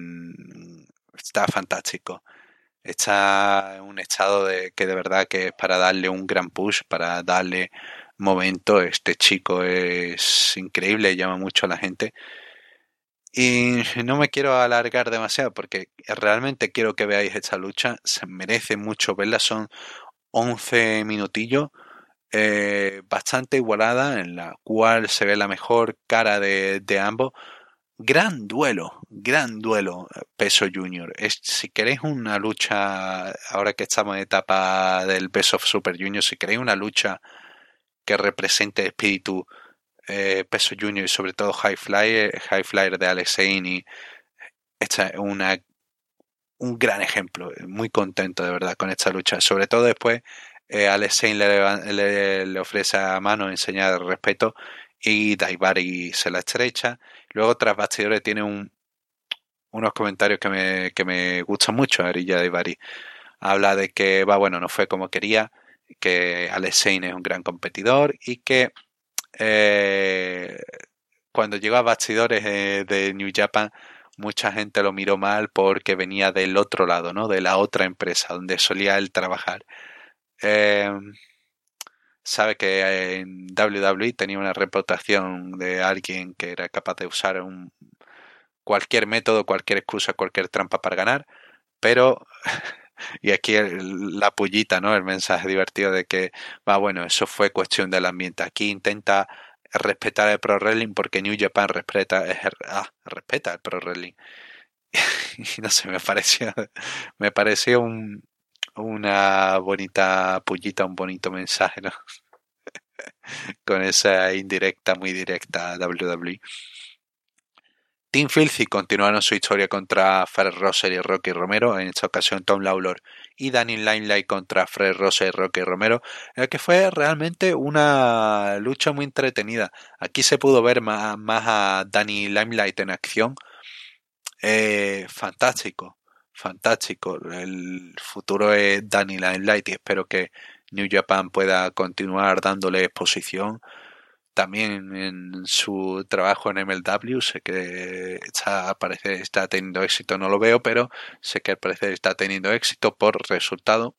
fantástico. Está en un estado de que de verdad que es para darle un gran push, para darle momento. Este chico es increíble, llama mucho a la gente. Y no me quiero alargar demasiado porque realmente quiero que veáis esta lucha. Se merece mucho verla. Son 11 minutillos, bastante igualada, en la cual se ve la mejor cara de ambos. Gran duelo, peso junior. Si queréis una lucha, ahora que estamos en etapa del Best of Super Junior, si queréis una lucha que represente el espíritu peso junior y sobre todo high flyer de Alex Zayne, y esta es un gran ejemplo. Muy contento de verdad con esta lucha, sobre todo después Alex Zayne le ofrece a mano en señal de respeto y Daivari se la estrecha. Luego tras bastidores tiene unos comentarios que me gustan mucho. Arya Daivari habla de que no fue como quería, que Alex Zayne es un gran competidor y que cuando llegó a bastidores de New Japan mucha gente lo miró mal porque venía del otro lado, ¿no? De la otra empresa donde solía él trabajar. Sabe que en WWE tenía una reputación de alguien que era capaz de usar cualquier método, cualquier excusa, cualquier trampa para ganar, pero y aquí la pullita, ¿no? El mensaje divertido de que eso fue cuestión del ambiente. Aquí intenta respetar el Pro Wrestling porque New Japan respeta el Pro Wrestling. Y no sé, me pareció una bonita pullita, un bonito mensaje, ¿no? Con esa indirecta, muy directa a WWE. Team Filthy continuaron su historia contra Fred Rosser y Rocky Romero, en esta ocasión Tom Lawlor y Danny Limelight contra Fred Rosser y Rocky Romero, en el que fue realmente una lucha muy entretenida. Aquí se pudo ver más a Danny Limelight en acción. Fantástico. El futuro es Danny Limelight y espero que New Japan pueda continuar dándole exposición. también en su trabajo en MLW. Sé que al parecer está teniendo éxito, no lo veo, pero sé que al parecer está teniendo éxito por resultado.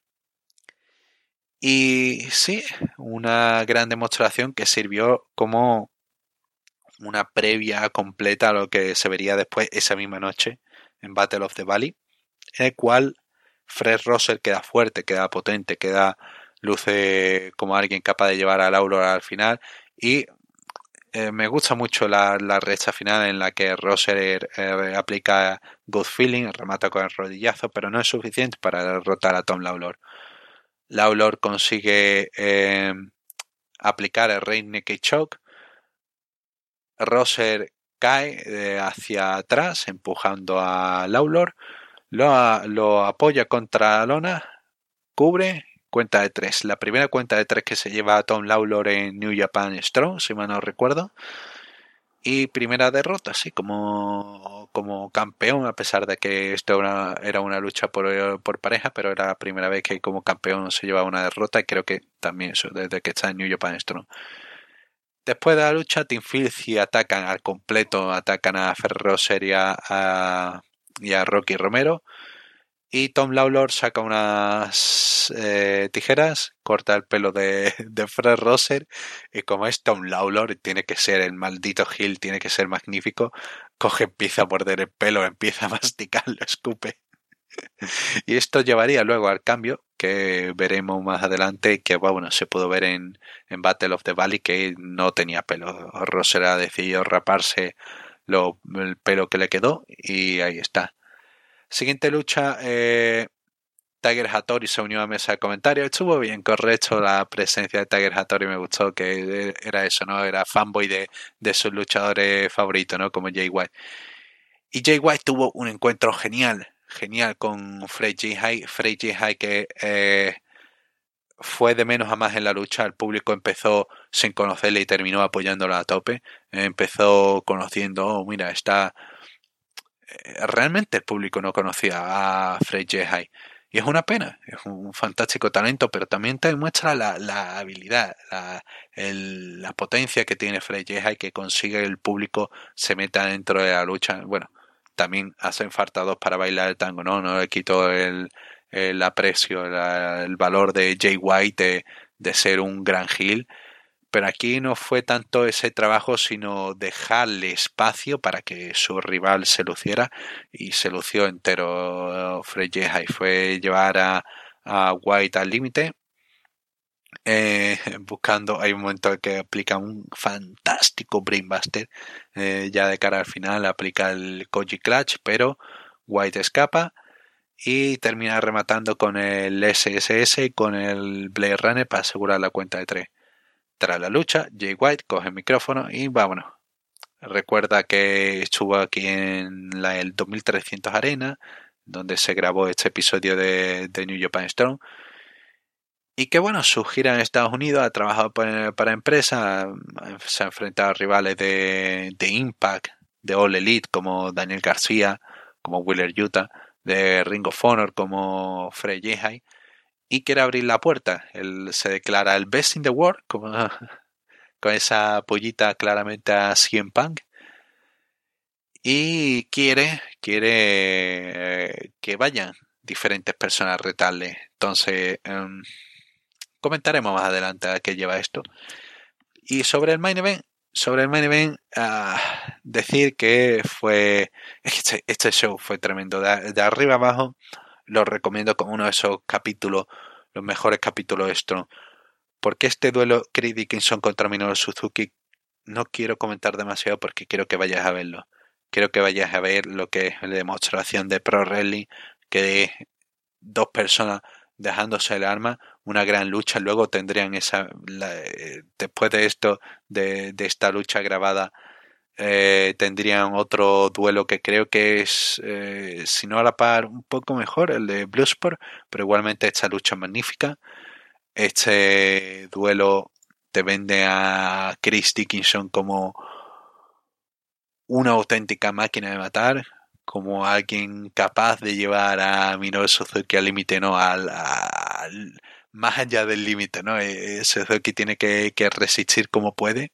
Y sí, una gran demostración que sirvió como una previa completa a lo que se vería después esa misma noche en Battle of the Valley, en el cual Fred Rosser queda fuerte, queda potente, luce como alguien capaz de llevar a Lawlor al final. Y me gusta mucho la recha final en la que Rosser aplica Good Feeling, remata con el rodillazo, pero no es suficiente para derrotar a Tom Lawlor. Lawlor consigue aplicar el Rear Naked Choke. Rosser cae hacia atrás empujando a Lawlor, lo apoya contra la lona, cubre, cuenta de 3. La primera cuenta de 3 que se lleva a Tom Lawlor en New Japan Strong, si mal no recuerdo. Y primera derrota, sí, como campeón, a pesar de que esto era una lucha por pareja, pero era la primera vez que como campeón se llevaba una derrota, y creo que también eso, desde que está en New Japan Strong. Después de la lucha, Team Filthy atacan al completo, atacan a Fred Rosser y a Rocky Romero. Y Tom Lawlor saca unas tijeras, corta el pelo de Fred Rosser, y como es Tom Lawlor, tiene que ser el maldito heel, tiene que ser magnífico, empieza a morder el pelo, empieza a masticar, lo escupe. Y esto llevaría luego al cambio que veremos más adelante, que bueno, se pudo ver en Battle of the Valley, que no tenía pelo. Rosser ha decidido raparse el pelo que le quedó y ahí está. Siguiente lucha, Tiger Hattori se unió a mesa de comentarios. Estuvo bien correcto la presencia de Tiger Hattori, me gustó, que era eso, ¿no? Era fanboy de sus luchadores favoritos, ¿no? Como Jay White. Y Jay White tuvo un encuentro genial con Frey G-High, que fue de menos a más en la lucha. El público empezó sin conocerle y terminó apoyándola a tope. Empezó conociendo, mira, realmente el público no conocía a Frey G-High. Y es una pena, es un fantástico talento, pero también te muestra la habilidad, la potencia que tiene Frey G-High, que consigue el público se meta dentro de la lucha. Bueno, también hacen falta dos para bailar el tango, no le quito el aprecio, el valor de Jay White de ser un gran heel, pero aquí no fue tanto ese trabajo, sino dejarle espacio para que su rival se luciera, y se lució entero Frey G-High. Fue llevar a White al límite, buscando, hay un momento en que aplica un fantástico Brainbuster, ya de cara al final aplica el Koji Clutch, pero White escapa y termina rematando con el SSS y con el Blade Runner para asegurar la cuenta de 3. Tras la lucha, Jay White coge el micrófono y vámonos. Recuerda que estuvo aquí en el 2300 Arena, donde se grabó este episodio de New Japan Strong. Y que bueno, su gira en Estados Unidos, ha trabajado para empresas, se ha enfrentado a rivales de Impact, de All Elite como Daniel García, como Wheeler Yuta, de Ring of Honor como Frey G-High, y quiere abrir la puerta. Él se declara el best in the world, como, con esa pollita claramente a CM Punk, y quiere que vayan diferentes personas a retarle. Entonces comentaremos más adelante a qué lleva esto. Y sobre el main event, decir que fue este show fue tremendo, de arriba abajo. Lo recomiendo como uno de esos capítulos, los mejores capítulos de esto, porque este duelo Chris Dickinson contra Minoru Suzuki no quiero comentar demasiado, porque quiero que vayas a verlo. Quiero que vayas a ver lo que es la demostración de Pro Wrestling, que dos personas dejándose el arma, una gran lucha. Luego tendrían después de esto, de esta lucha grabada, tendrían otro duelo que creo que es, si no a la par, un poco mejor, el de Bloodsport, pero igualmente esta lucha es magnífica. Este duelo te vende a Chris Dickinson como una auténtica máquina de matar, como alguien capaz de llevar a Minoru Suzuki al límite, no al más allá del límite, ¿no? Suzuki tiene que resistir como puede.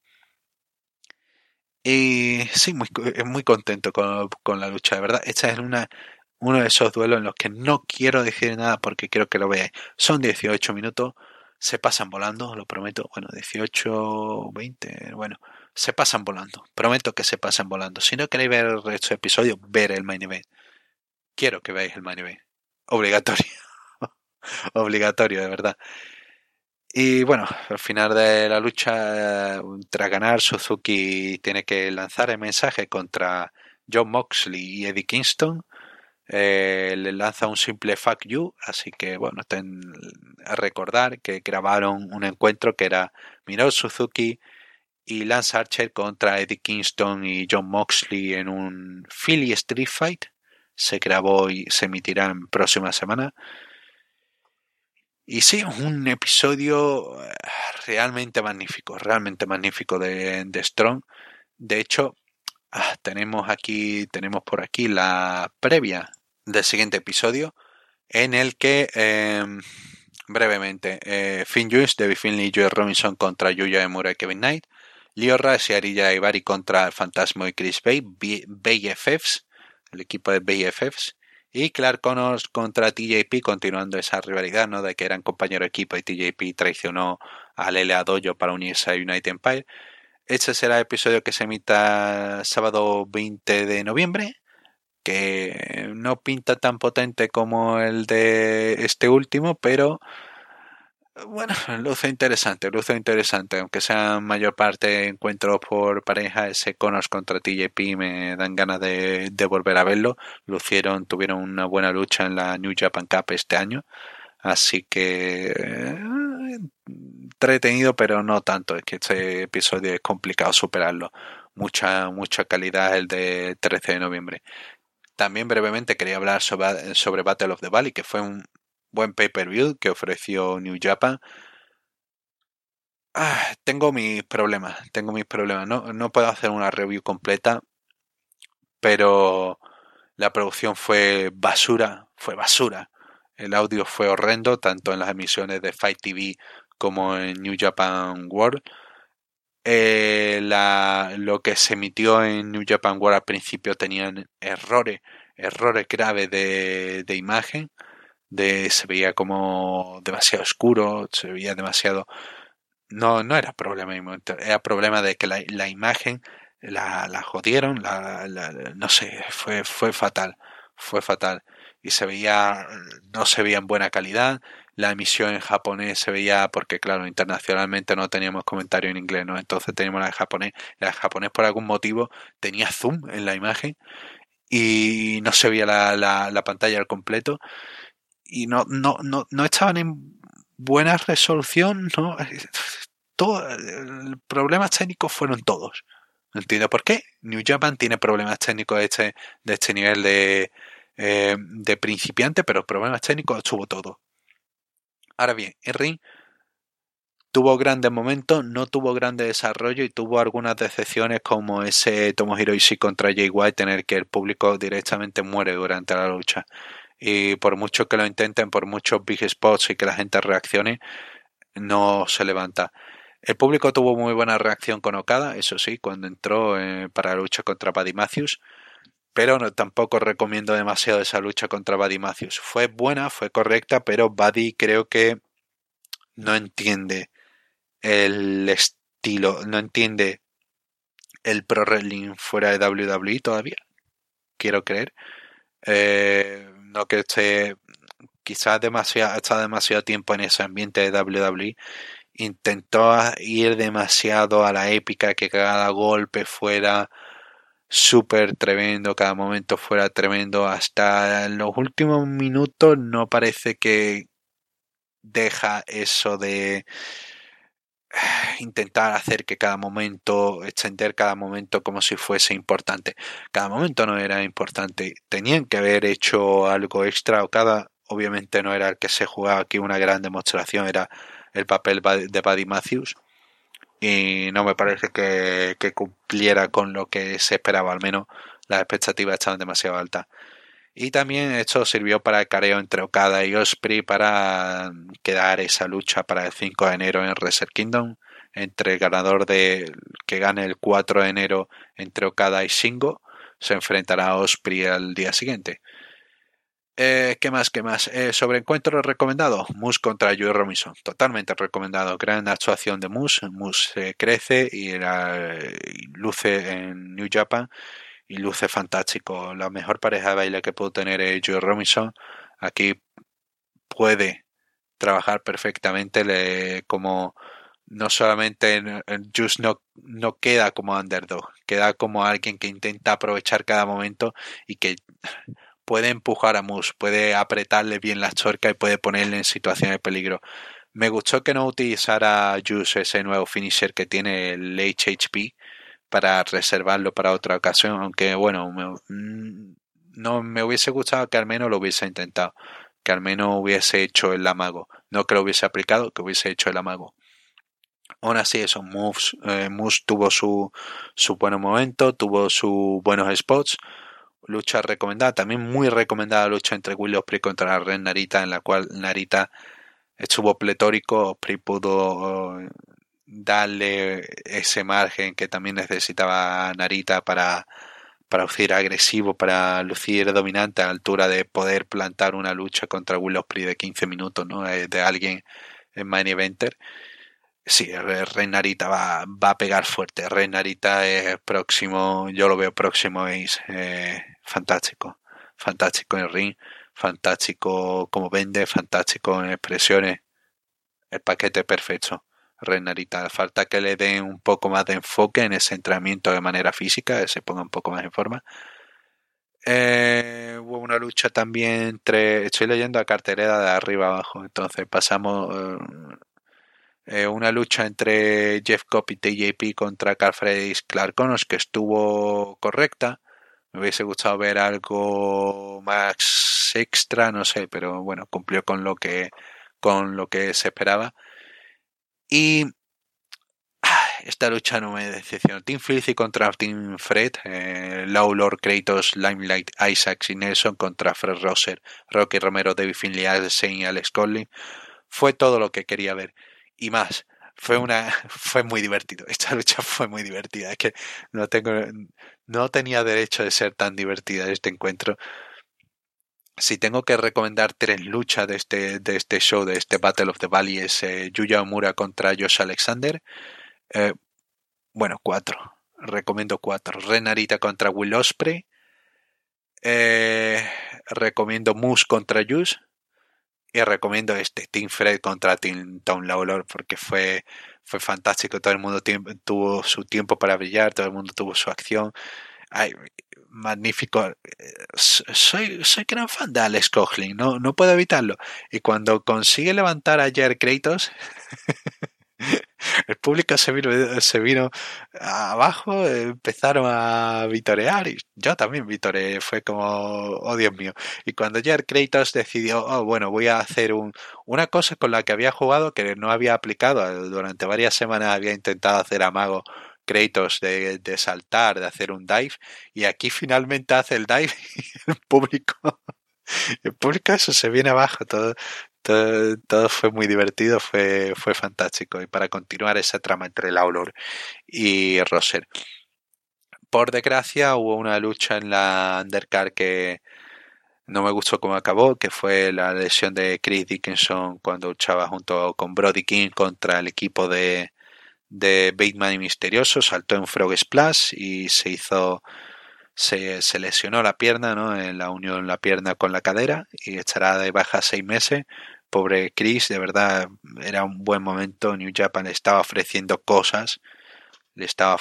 Y sí, muy contento con la lucha, de verdad. Esta es uno de esos duelos en los que no quiero decir nada porque quiero que lo veáis. Son 18 minutos, se pasan volando, lo prometo. Bueno, 18, 20, bueno, se pasan volando. Prometo que se pasan volando. Si no queréis ver el resto de episodios, ver el main event. Quiero que veáis el main event. Obligatorio. Obligatorio, de verdad. Y bueno, al final de la lucha, tras ganar, Suzuki tiene que lanzar el mensaje contra Jon Moxley y Eddie Kingston. Le lanza un simple fuck you, así que bueno, a recordar que grabaron un encuentro que era Minoru Suzuki y Lance Archer contra Eddie Kingston y Jon Moxley en un Philly Street Fight. Se grabó y se emitirá en próxima semana. Y sí, un episodio realmente magnífico de Strong. De hecho, tenemos por aquí la previa del siguiente episodio en el que, brevemente, Finn Jones, Debbie Finlay y Joey Robinson contra Yuya Emura y Kevin Knight, Lio Rush y Arilla Ibarri contra el Fantasma y Chris Bay, BFFs, el equipo de BFFs, y Clark Connors contra TJP, continuando esa rivalidad, ¿no? De que eran compañeros de equipo y TJP traicionó al LA Dojo para unirse a United Empire. Este será el episodio que se emita sábado 20 de noviembre, que no pinta tan potente como el de este último, pero bueno, luce interesante, aunque sea en mayor parte encuentros por pareja. Ese Connors contra TJP me dan ganas de volver a verlo. Tuvieron una buena lucha en la New Japan Cup este año, así que entretenido, pero no tanto. Es que este episodio es complicado superarlo. Mucha calidad el de 13 de noviembre. También brevemente quería hablar sobre Battle of the Valley, que fue un buen pay-per-view que ofreció New Japan. Tengo mis problemas. No puedo hacer una review completa, pero la producción fue basura. El audio fue horrendo, tanto en las emisiones de Fight TV como en New Japan World. Lo que se emitió en New Japan World al principio tenían errores graves de imagen. Se veía como demasiado oscuro, se veía demasiado... No era problema, era problema de que la imagen la jodieron, no sé, fue fatal, y no se veía en buena calidad. La emisión en japonés se veía, porque claro, internacionalmente no teníamos comentario en inglés, ¿no? Entonces teníamos la de japonés por algún motivo tenía zoom en la imagen y no se veía la pantalla al completo, y no estaban en buena resolución, ¿no? Los problemas técnicos fueron todos. No entiendo por qué. New Japan tiene problemas técnicos de este nivel de principiante, pero problemas técnicos tuvo todo. Ahora bien, el ring tuvo grandes momentos, no tuvo grande desarrollo y tuvo algunas decepciones, como ese Tomohiro Ishii contra Jay White, en el que el público directamente muere durante la lucha. Y por mucho que lo intenten, por muchos big spots y que la gente reaccione, no se levanta. El público tuvo muy buena reacción con Okada, eso sí, cuando entró para la lucha contra Buddy Matthews, pero tampoco recomiendo demasiado esa lucha contra Buddy Matthews. Fue buena, fue correcta, pero Buddy creo que no entiende el estilo, no entiende el pro wrestling fuera de WWE todavía, quiero creer. No que esté, quizás está demasiado tiempo en ese ambiente de WWE. Intentó ir demasiado a la épica, que cada golpe fuera súper tremendo, cada momento fuera tremendo. Hasta en los últimos minutos no parece que deja eso de intentar hacer que extender cada momento como si fuese importante. Cada momento no era importante. Tenían que haber hecho algo extra. Obviamente no era el que se jugaba aquí una gran demostración, era el papel de Buddy Matthews, y no me parece que cumpliera con lo que se esperaba. Al menos las expectativas estaban demasiado altas. Y también esto sirvió para el careo entre Okada y Ospreay para quedar esa lucha para el 5 de enero en Wrestle Kingdom entre el ganador de que gane el 4 de enero entre Okada y Shingo. Se enfrentará a Ospreay al día siguiente. ¿Qué más? Sobre encuentro recomendado, Moose contra Joey Robinson. Totalmente recomendado. Gran actuación de Moose. Moose crece y luce en New Japan y luce fantástico. La mejor pareja de baile que puedo tener es Joey Robinson. Aquí puede trabajar perfectamente como no solamente Just no queda como underdog, queda como alguien que intenta aprovechar cada momento y que puede empujar a Moose, puede apretarle bien la chorca y puede ponerle en situaciones de peligro. Me gustó que no utilizara Juice ese nuevo finisher que tiene el HHP para reservarlo para otra ocasión, aunque bueno, no me hubiese gustado que al menos lo hubiese intentado, que al menos hubiese hecho el amago, no que lo hubiese aplicado, que hubiese hecho el amago. Aún así, eso, Moose tuvo su buen momento, tuvo sus buenos spots. Lucha recomendada, también muy recomendada lucha entre Will Ospreay contra Ren Narita, en la cual Narita estuvo pletórico. Ospreay pudo darle ese margen que también necesitaba Narita para lucir agresivo, para lucir dominante a la altura de poder plantar una lucha contra Will Ospreay de 15 minutos, ¿no? De alguien en main eventer. Sí, Ren Narita va a pegar fuerte. Ren Narita es próximo, yo lo veo próximo, es fantástico. Fantástico en el ring, fantástico como vende, fantástico en expresiones. El paquete perfecto. Ren Narita, falta que le den un poco más de enfoque en ese entrenamiento de manera física, que se ponga un poco más en forma. Hubo una lucha también entre, estoy leyendo a cartelera de arriba abajo, entonces pasamos una lucha entre Jeff Cobb y TJP contra Carl Fredericks y Clark Connors que estuvo correcta. Me hubiese gustado ver algo más extra, no sé, pero bueno, cumplió con lo que se esperaba. Y esta lucha no me decepcionó. Team Filthy contra Team Fred, Lawlor, Kratos, Limelight, Isaacs y Nelson contra Fred Rosser, Rocky Romero, David Finlay, Allison y Alex Conley. Fue todo lo que quería ver y más. Fue muy divertido. Esta lucha fue muy divertida. Es que no tenía derecho de ser tan divertida este encuentro. Si tengo que recomendar 3 luchas de este show, de este Battle of the Valley, es Yuya Omura contra Josh Alexander. Bueno, 4. Recomiendo 4. Ren Narita contra Will Ospreay. Recomiendo Moose contra Juice. Y recomiendo Team Fred contra Team Tom Lawlor porque fue fantástico. Todo el mundo tuvo su tiempo para brillar, todo el mundo tuvo su acción. Ay, magnífico. Soy gran fan de Alex Coughlin, no puedo evitarlo. Y cuando consigue levantar a Jair Kratos, el público se vino abajo, empezaron a vitorear y yo también vitoreé, fue como, oh Dios mío. Y cuando Jair Kratos decidió, oh bueno, voy a hacer una cosa con la que había jugado que no había aplicado, durante varias semanas había intentado hacer amago Kratos de saltar, de hacer un dive, y aquí finalmente hace el dive y el público eso se viene abajo, todo fue muy divertido, fue fantástico. Y para continuar esa trama entre Lawlor y Rosser, por desgracia hubo una lucha en la undercard que no me gustó cómo acabó, que fue la lesión de Chris Dickinson cuando luchaba junto con Brody King contra el equipo de Bateman y Misterioso. Saltó en Frog Splash y se lesionó la pierna, ¿no? En la unión la pierna con la cadera y estará de baja 6 meses. Pobre Chris, de verdad era un buen momento. New Japan le estaba ofreciendo cosas, le estaba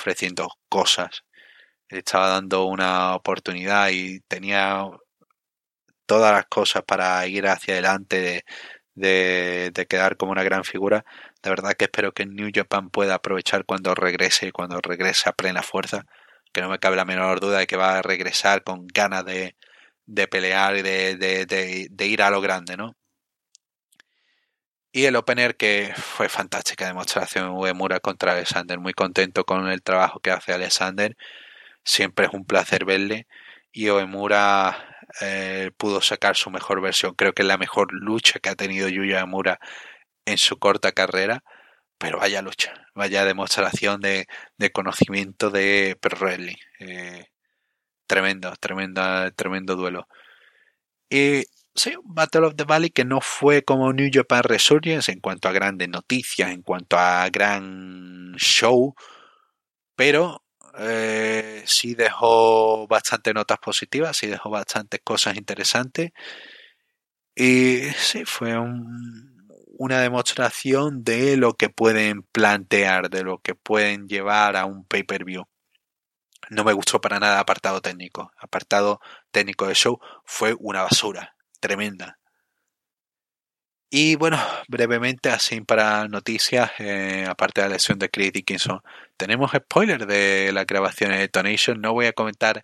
dando una oportunidad y tenía todas las cosas para ir hacia adelante, de quedar como una gran figura. De verdad que espero que New Japan pueda aprovechar cuando regrese a plena fuerza, que no me cabe la menor duda de que va a regresar con ganas de pelear y de ir a lo grande, ¿no? Y el opener, que fue fantástica demostración, Uemura contra Alexander. Muy contento con el trabajo que hace Alexander, siempre es un placer verle. Y Uemura pudo sacar su mejor versión. Creo que es la mejor lucha que ha tenido Yuya Uemura en su corta carrera, pero vaya lucha, vaya demostración de conocimiento de pro wrestling. Tremendo duelo. Y sí, Battle of the Valley que no fue como New Japan Resurgence en cuanto a grandes noticias, en cuanto a gran show, pero sí dejó bastantes notas positivas, sí dejó bastantes cosas interesantes. Y sí, fue una demostración de lo que pueden plantear, de lo que pueden llevar a un pay-per-view. No me gustó para nada apartado técnico. Apartado técnico de show fue una basura tremenda. Y bueno, brevemente, así para noticias, aparte de la lesión de Chris Dickinson, tenemos spoilers de las grabaciones de Detonation. No voy a comentar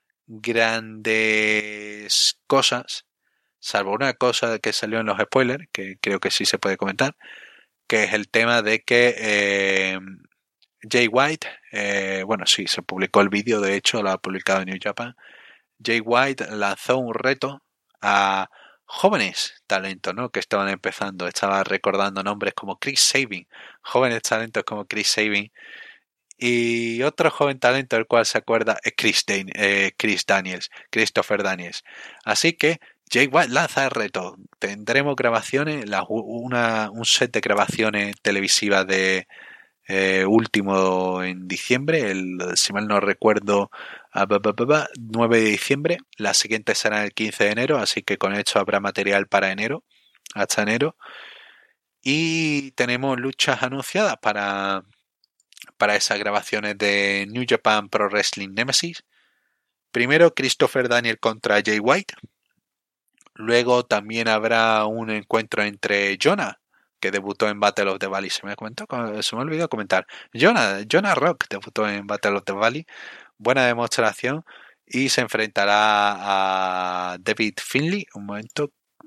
grandes cosas, salvo una cosa que salió en los spoilers, que creo que sí se puede comentar, que es el tema de que Jay White, bueno, sí, se publicó el vídeo, de hecho, lo ha publicado en New Japan. Jay White lanzó un reto a jóvenes talentos, ¿no? Que estaban empezando. Estaba recordando nombres como Chris Sabin, jóvenes talentos como Chris Sabin. Y otro joven talento del cual se acuerda es Christopher Daniels. Así que Jay White lanza el reto. Tendremos grabaciones, un set de grabaciones televisivas de último en diciembre, si mal no recuerdo, 9 de diciembre. La siguiente será el 15 de enero, así que con esto habrá material para enero, hasta enero. Y tenemos luchas anunciadas para esas grabaciones de New Japan Pro Wrestling Nemesis. Primero Christopher Daniels contra Jay White. Luego también habrá un encuentro entre Jonah, que debutó en Battle of the Valley. Se me olvidó comentar. Jonah Rock debutó en Battle of the Valley. Buena demostración. Y se enfrentará a David Finlay. Un momento.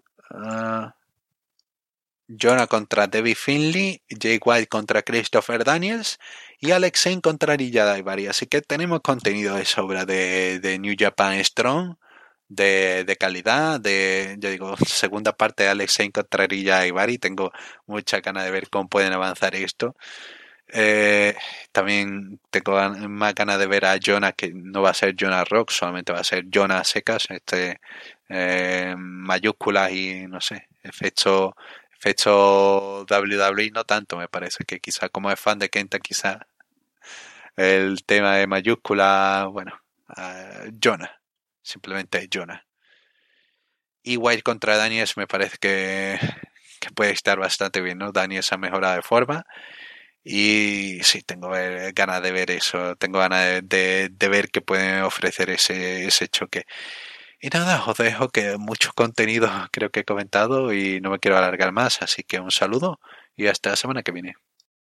Jonah contra David Finlay. Jay White contra Christopher Daniels. Y Alex Zane contra Arya Daivari. Así que tenemos contenido de sobra de New Japan Strong. De calidad, yo digo, segunda parte de Alex Zane contra Arya Daivari. Tengo mucha ganas de ver cómo pueden avanzar esto. También tengo más ganas de ver a Jonah, que no va a ser Jonah Rock, solamente va a ser Jonah secas, mayúsculas y no sé, efecto WWE no tanto, me parece que quizá como es fan de Kenta, quizá el tema de mayúsculas, bueno, Jonah. Simplemente Jonah. Y White contra Daniels me parece que puede estar bastante bien, ¿no? Daniels ha mejorado de forma. Y sí, tengo ganas de ver eso. Tengo ganas de ver qué pueden ofrecer ese choque. Y nada, os dejo, que muchos contenidos creo que he comentado y no me quiero alargar más. Así que un saludo y hasta la semana que viene.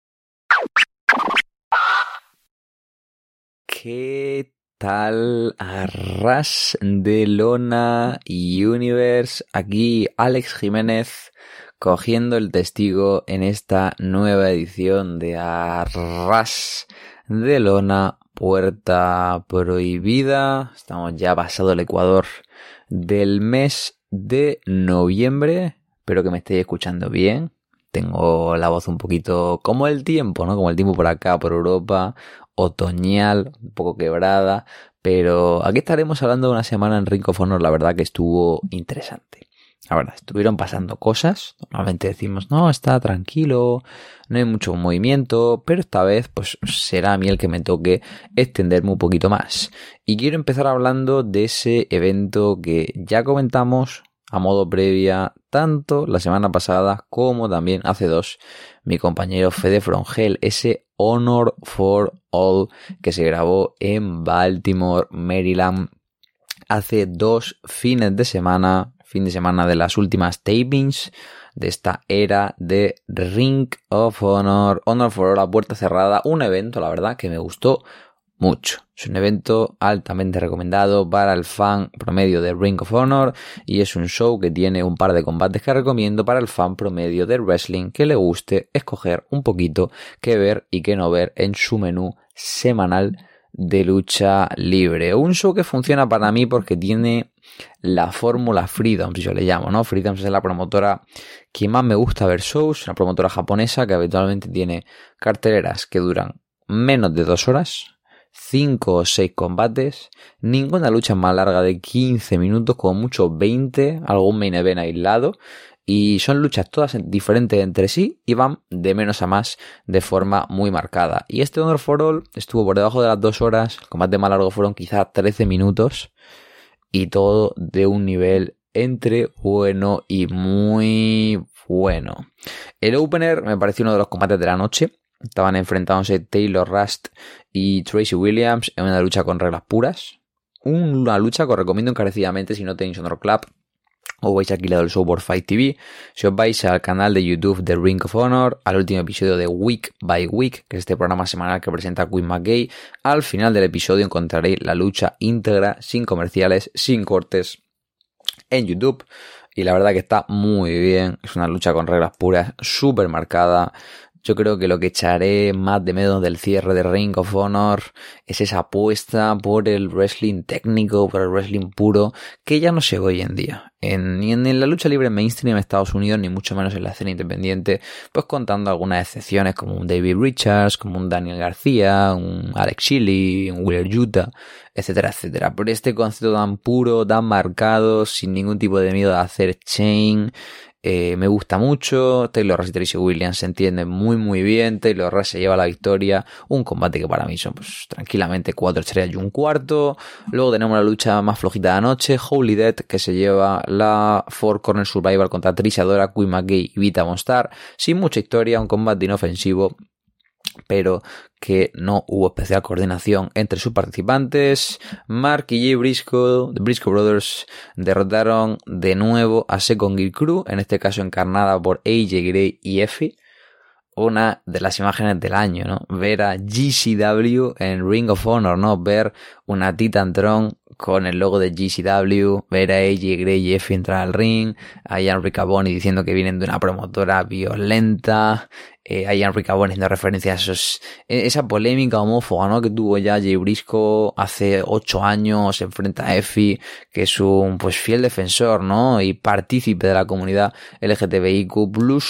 ¿Qué tal, a ras de lona y universe? Aquí Alex Jiménez cogiendo el testigo en esta nueva edición de Arras de Lona, Puerta Prohibida. Estamos ya pasado el Ecuador del mes de noviembre. Espero que me estéis escuchando bien. Tengo la voz un poquito como el tiempo, ¿no? Como el tiempo por acá, por Europa, otoñal, un poco quebrada, pero aquí estaremos hablando de una semana en Ring of Honor, la verdad que estuvo interesante. La verdad, estuvieron pasando cosas. Normalmente decimos, no, está tranquilo, no hay mucho movimiento, pero esta vez pues será a mí el que me toque extenderme un poquito más. Y quiero empezar hablando de ese evento que ya comentamos a modo previa, tanto la semana pasada como también hace dos, mi compañero Fede Frongel, ese Honor for All que se grabó en Baltimore, Maryland, hace 2 fines de semana, fin de semana de las últimas tapings de esta era de Ring of Honor, Honor for All a puerta cerrada, un evento, la verdad, que me gustó mucho. Es un evento altamente recomendado para el fan promedio de Ring of Honor y es un show que tiene un par de combates que recomiendo para el fan promedio de wrestling que le guste escoger un poquito qué ver y qué no ver en su menú semanal de lucha libre. Un show que funciona para mí porque tiene la fórmula Freedoms, yo le llamo, ¿no? Freedoms es la promotora que más me gusta ver shows, una promotora japonesa que habitualmente tiene carteleras que duran menos de 2 horas, 5 o 6 combates, ninguna lucha más larga de 15 minutos, como mucho 20, algún main event aislado, y son luchas todas diferentes entre sí y van de menos a más de forma muy marcada. Y este Honor for All estuvo por debajo de las 2 horas, el combate más largo fueron quizás 13 minutos, y todo de un nivel entre bueno y muy bueno. El opener me pareció uno de los combates de la noche. Estaban enfrentándose Taylor Rust y Tracy Williams en una lucha con reglas puras. Una lucha que os recomiendo encarecidamente si no tenéis Honor Club o vais aquí al show por Fight TV. Si os vais al canal de YouTube de Ring of Honor, al último episodio de Week by Week, que es este programa semanal que presenta Quinn McKay, al final del episodio encontraréis la lucha íntegra, sin comerciales, sin cortes, en YouTube. Y la verdad que está muy bien. Es una lucha con reglas puras, súper marcada. Yo creo que lo que echaré más de menos del cierre de Ring of Honor es esa apuesta por el wrestling técnico, por el wrestling puro, que ya no se ve hoy en día. Ni en la lucha libre mainstream en Estados Unidos, ni mucho menos en la escena independiente, pues contando algunas excepciones como un David Richards, como un Daniel García, un Alex Shelley, un Wheeler Yuta, etcétera, etcétera. Pero este concepto tan puro, tan marcado, sin ningún tipo de miedo a hacer chain, me gusta mucho. Taylor Rust y Tracy Williams se entienden muy muy bien. Taylor Rust se lleva la victoria. Un combate que para mí son pues tranquilamente 4 estrellas y un cuarto. Luego tenemos la lucha más flojita de la noche, Holy Death, que se lleva la Four Corner Survivor contra Trish Adora, Quinn McKay y Vita Monstar. Sin mucha historia, un combate inofensivo, pero que no hubo especial coordinación entre sus participantes. Mark y Jay Briscoe, The Briscoe Brothers, derrotaron de nuevo a Second Gear Crew, en este caso encarnada por AJ Gray y Effie. Una de las imágenes del año, ¿no? Ver a GCW en Ring of Honor, ¿no? Ver una Titantron con el logo de GCW, ver a AJ Gray y Effie entrar al ring, a Jan Riccaboni diciendo que vienen de una promotora violenta, a Jan Riccaboni haciendo referencia a esa polémica homófoba, ¿no? Que tuvo ya Jay Briscoe hace 8 años, se enfrenta a Effie, que es un pues fiel defensor, ¿no? Y partícipe de la comunidad LGTBIQ+,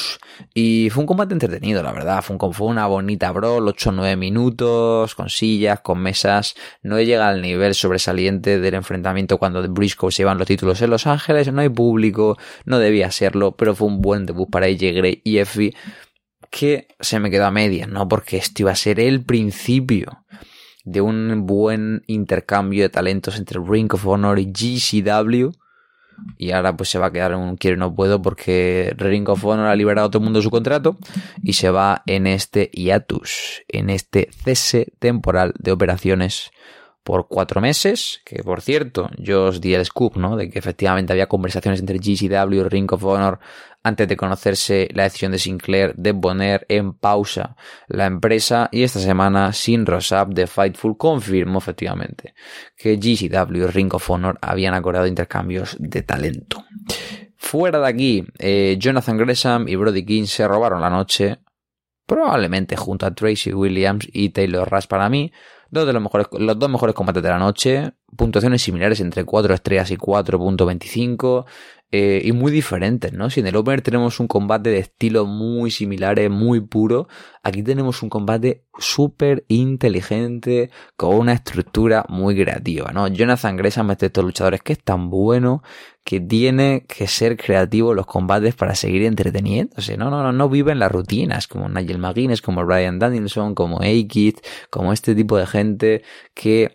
y fue un combate entretenido, la verdad, fue una bonita brawl, 8 o 9 minutos, con sillas, con mesas, no llega al nivel sobresaliente del enfrentamiento cuando The Briscoe se llevan los títulos en Los Ángeles, no hay público, no debía serlo, pero fue un buen debut para AJ Gray y Effie, que se me quedó a medias, ¿no? Porque esto iba a ser el principio de un buen intercambio de talentos entre Ring of Honor y GCW, y ahora pues se va a quedar en un quiero y no puedo porque Ring of Honor ha liberado a todo el mundo de su contrato y se va en este hiatus, en este cese temporal de operaciones por 4 meses, que por cierto, yo os di el scoop, ¿no? De que efectivamente había conversaciones entre GCW y Ring of Honor antes de conocerse la decisión de Sinclair de poner en pausa la empresa, y esta semana Sin Rosap de Fightful confirmó efectivamente que GCW y Ring of Honor habían acordado intercambios de talento. Fuera de aquí, Jonathan Gresham y Brody King se robaron la noche, probablemente junto a Tracy Williams y Taylor Rust para mí. Los dos mejores combates de la noche, puntuaciones similares entre 4 estrellas y 4.25, y muy diferentes, ¿no? Si en el opener tenemos un combate de estilo muy similares, muy puro, aquí tenemos un combate súper inteligente, con una estructura muy creativa, ¿no? Jonathan Gresham es de estos luchadores que es tan bueno que tiene que ser creativo en los combates para seguir entreteniéndose. No viven las rutinas, como Nigel McGuinness, como Bryan Danielson, como A-Kid, como este tipo de gente que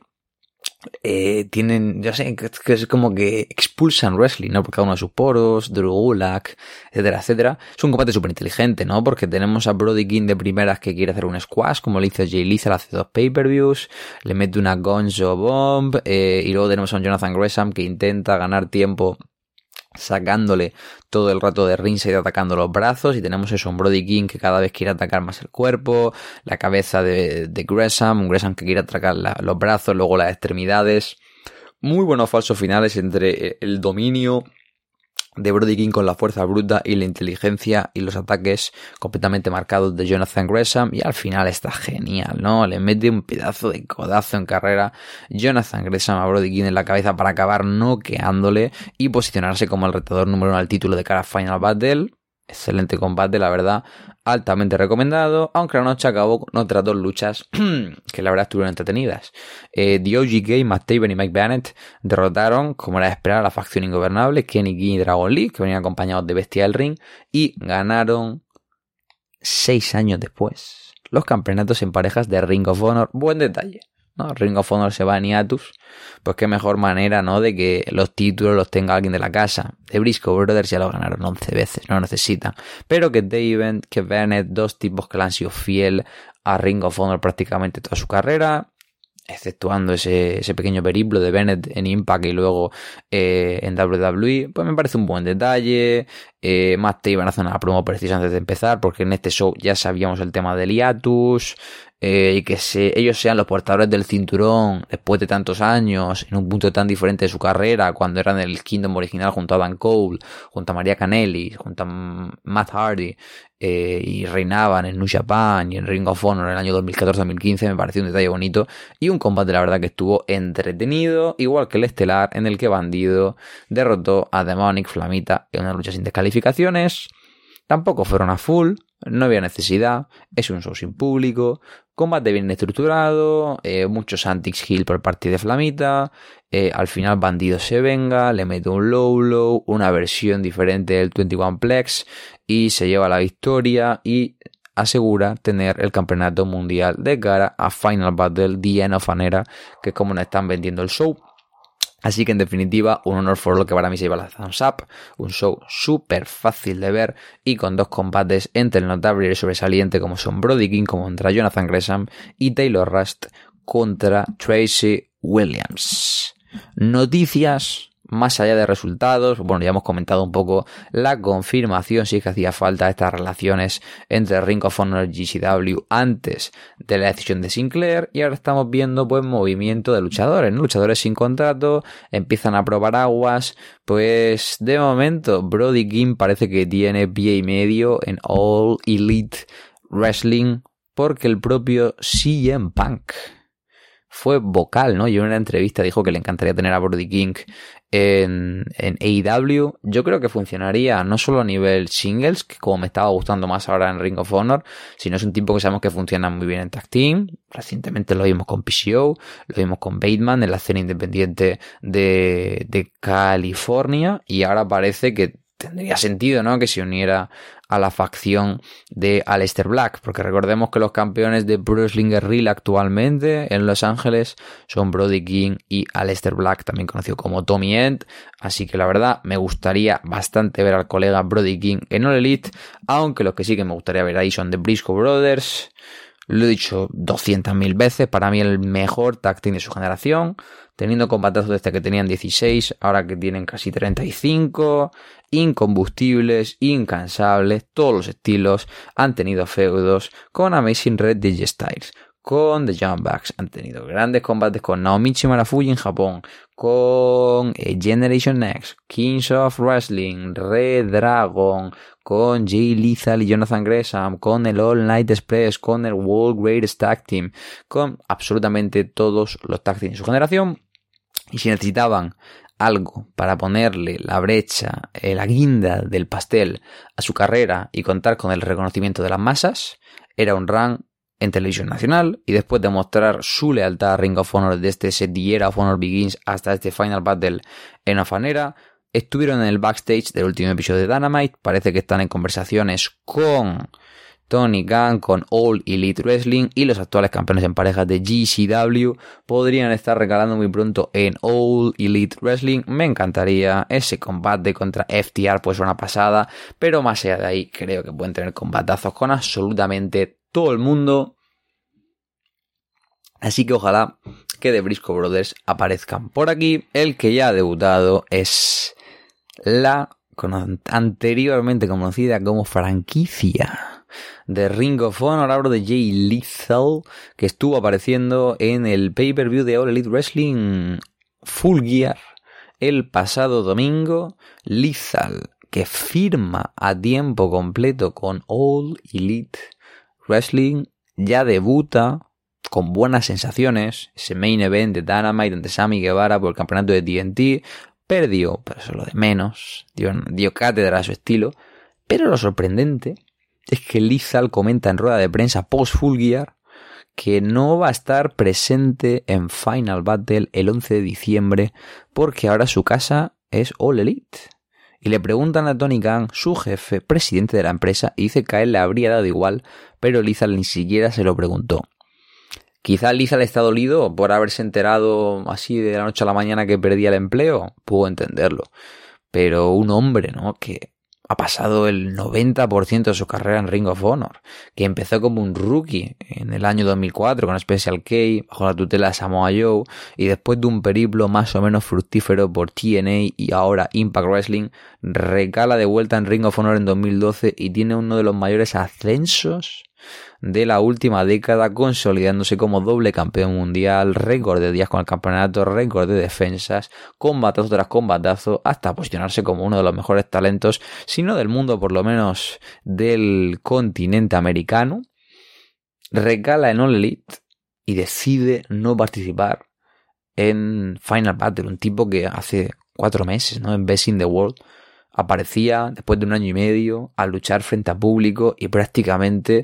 tienen, yo sé, que es como que expulsan wrestling, ¿no? Por cada uno de sus poros, Drew Gulak, etcétera, etcétera. Es un combate súper inteligente, ¿no? Porque tenemos a Brody King de primeras que quiere hacer un squash, como le hizo Jay Lethal hace 2 pay-per-views, le mete una Gonzo Bomb, y luego tenemos a un Jonathan Gresham que intenta ganar tiempo sacándole todo el rato de ringside, atacando los brazos, y tenemos eso, un Brody King que cada vez quiere atacar más el cuerpo, la cabeza de Gresham, un Gresham que quiere atacar los brazos, luego las extremidades. Muy buenos falsos finales entre el dominio de Brody King con la fuerza bruta y la inteligencia y los ataques completamente marcados de Jonathan Gresham, y al final está genial, ¿no? Le mete un pedazo de codazo en carrera Jonathan Gresham a Brody King en la cabeza para acabar noqueándole y posicionarse como el retador número 1 al título de cara a Final Battle. Excelente combate, la verdad, altamente recomendado, aunque la noche acabó con otras 2 luchas que la verdad estuvieron entretenidas. The OGK, Matt Taven y Mike Bennett derrotaron, como era de esperar, a la facción ingobernable, Kenny King y Dragon Lee, que venían acompañados de Bestia del Ring, y ganaron 6 años después los campeonatos en parejas de Ring of Honor. Buen detalle, ¿no? Ring of Honor se va a hiatus, pues qué mejor manera, ¿no?, de que los títulos los tenga alguien de la casa. De Briscoe Brothers ya lo ganaron 11 veces, no lo necesitan. Pero que Taven, que Bennett, 2 tipos que le han sido fiel a Ring of Honor prácticamente toda su carrera, exceptuando ese pequeño periplo de Bennett en Impact y luego en WWE, pues me parece un buen detalle. Matt Taven hace una promo precisa antes de empezar, porque en este show ya sabíamos el tema del hiatus, y que ellos sean los portadores del cinturón después de tantos años, en un punto tan diferente de su carrera, cuando eran el Kingdom original junto a Adam Cole, junto a Maria Kanellis, junto a Matt Hardy, y reinaban en New Japan y en Ring of Honor en el año 2014-2015, me pareció un detalle bonito y un combate la verdad que estuvo entretenido, igual que el estelar en el que Bandido derrotó a Demonic Flamita en una lucha sin descalificaciones. Tampoco fueron a full, no había necesidad, es un show sin público, combate bien estructurado, muchos antics heel por parte de Flamita, al final Bandido se venga, le mete un low, una versión diferente del 21 Plex y se lleva la victoria y asegura tener el campeonato mundial de cara a Final Battle, The End of an Era, que es como nos están vendiendo el show. Así que en definitiva, un honor for all que para mí se lleva la thumbs up, un show súper fácil de ver y con 2 combates entre el notable y el sobresaliente como son Brody King contra Jonathan Gresham y Taylor Rust contra Tracy Williams. Noticias más allá de resultados, bueno, ya hemos comentado un poco la confirmación, si es que hacía falta, estas relaciones entre Ring of Honor y GCW antes de la decisión de Sinclair, y ahora estamos viendo pues movimiento de luchadores, ¿no? Luchadores sin contrato, empiezan a probar aguas, pues de momento Brody King parece que tiene pie y medio en All Elite Wrestling, porque el propio CM Punk fue vocal, ¿no? Y en una entrevista dijo que le encantaría tener a Brody King en AEW. Yo creo que funcionaría no solo a nivel singles, que como me estaba gustando más ahora en Ring of Honor, sino es un tipo que sabemos que funciona muy bien en tag team. Recientemente lo vimos con PCO, lo vimos con Bateman en la escena independiente de California, y ahora parece que tendría sentido, ¿no?, que se uniera a la facción de Aleister Black, porque recordemos que los campeones de Pro Wrestling Guerrilla actualmente en Los Ángeles son Brody King y Aleister Black, también conocido como Tommy End, así que la verdad me gustaría bastante ver al colega Brody King en All Elite, aunque los que sí que me gustaría ver ahí son The Briscoe Brothers. Lo he dicho 200.000 veces, para mí el mejor tag team de su generación, teniendo combatazos desde que tenían 16, ahora que tienen casi 35, incombustibles, incansables, todos los estilos, han tenido feudos con Amazing Red de AJ Styles, con The Young Bucks, han tenido grandes combates con Naomichi Marufuji en Japón, con Generation Next, Kings of Wrestling, Red Dragon, con Jay Lethal y Jonathan Gresham, con el All Night Express, con el World Greatest Tag Team, con absolutamente todos los tag teams de su generación. Y si necesitaban algo para ponerle la brecha, la guinda del pastel a su carrera y contar con el reconocimiento de las masas, era un run en televisión nacional, y después de mostrar su lealtad a Ring of Honor desde ese The Era of Honor Begins hasta este Final Battle en Of an Era, estuvieron en el backstage del último episodio de Dynamite. Parece que están en conversaciones con Tony Khan, con All Elite Wrestling, y los actuales campeones en parejas de GCW podrían estar regalando muy pronto en All Elite Wrestling. Me encantaría ese combate contra FTR, pues una pasada, pero más allá de ahí creo que pueden tener combatazos con absolutamente todo el mundo. Así que ojalá que The Briscoe Brothers aparezcan por aquí. El que ya ha debutado es la anteriormente conocida como franquicia de Ring of Honor. Hablo de Jay Lethal, que estuvo apareciendo en el pay-per-view de All Elite Wrestling Full Gear el pasado domingo. Lethal, que firma a tiempo completo con All Elite Wrestling, ya debuta con buenas sensaciones. Ese main event de Dynamite ante Sammy Guevara por el campeonato de TNT. Perdió, pero eso es lo de menos. Dio cátedra a su estilo. Pero lo sorprendente es que Lethal comenta en rueda de prensa post Full Gear que no va a estar presente en Final Battle el 11 de diciembre porque ahora su casa es All Elite. Y le preguntan a Tony Khan, su jefe, presidente de la empresa, y dice que a él le habría dado igual, pero Lethal ni siquiera se lo preguntó. Quizá Lethal está dolido por haberse enterado así de la noche a la mañana que perdía el empleo. Puedo entenderlo. Pero un hombre, ¿no?, que ha pasado el 90% de su carrera en Ring of Honor, que empezó como un rookie en el año 2004 con Special K, bajo la tutela de Samoa Joe, y después de un periplo más o menos fructífero por TNA y ahora Impact Wrestling, recala de vuelta en Ring of Honor en 2012 y tiene uno de los mayores ascensos de la última década, consolidándose como doble campeón mundial, récord de días con el campeonato, récord de defensas, combatazo tras combatazo, hasta posicionarse como uno de los mejores talentos, si no del mundo, por lo menos del continente americano. Recala en All Elite y decide no participar en Final Battle, un tipo que hace 4 meses, ¿no?, en Best in the World, aparecía después de 1 año y medio a luchar frente a público y prácticamente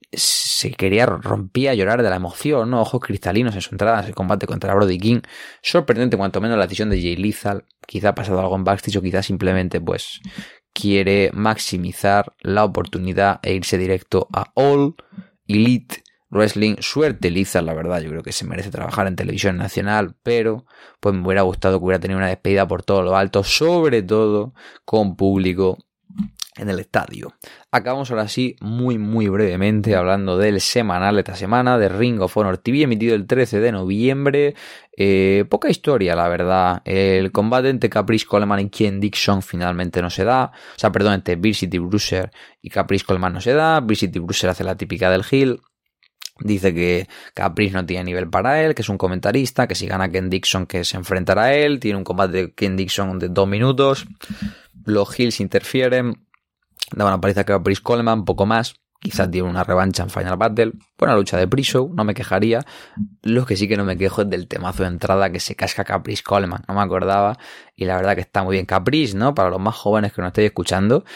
rompía a llorar de la emoción, ¿no? Ojos cristalinos en su entrada en ese combate contra Brody King. Sorprendente cuanto menos la decisión de Jay Lethal. Quizá ha pasado algo en backstage o quizá simplemente pues quiere maximizar la oportunidad e irse directo a All Elite Wrestling. Suerte Lethal, la verdad, yo creo que se merece trabajar en televisión nacional, pero pues me hubiera gustado que hubiera tenido una despedida por todo lo alto, sobre todo con público en el estadio. Acabamos ahora sí muy brevemente hablando del semanal de esta semana de Ring of Honor TV, emitido el 13 de noviembre. Poca historia, la verdad. El combate entre Caprice Coleman y Ken Dixon finalmente no se da. O sea, perdón, entre Beer City Bruiser y Caprice Coleman no se da. Beer City Bruiser hace la típica del heel. Dice que Caprice no tiene nivel para él, que es un comentarista, que si gana Ken Dixon que se enfrentará a él. Tiene un combate de Ken Dixon de 2 minutos. Los heels interfieren. Da una paliza a Caprice Coleman, poco más. Quizás tiene una revancha en Final Battle. Buena lucha de pre-show, no me quejaría. Lo que sí que no me quejo es del temazo de entrada que se casca Caprice Coleman. No me acordaba. Y la verdad que está muy bien Caprice, ¿no? Para los más jóvenes que nos estéis escuchando.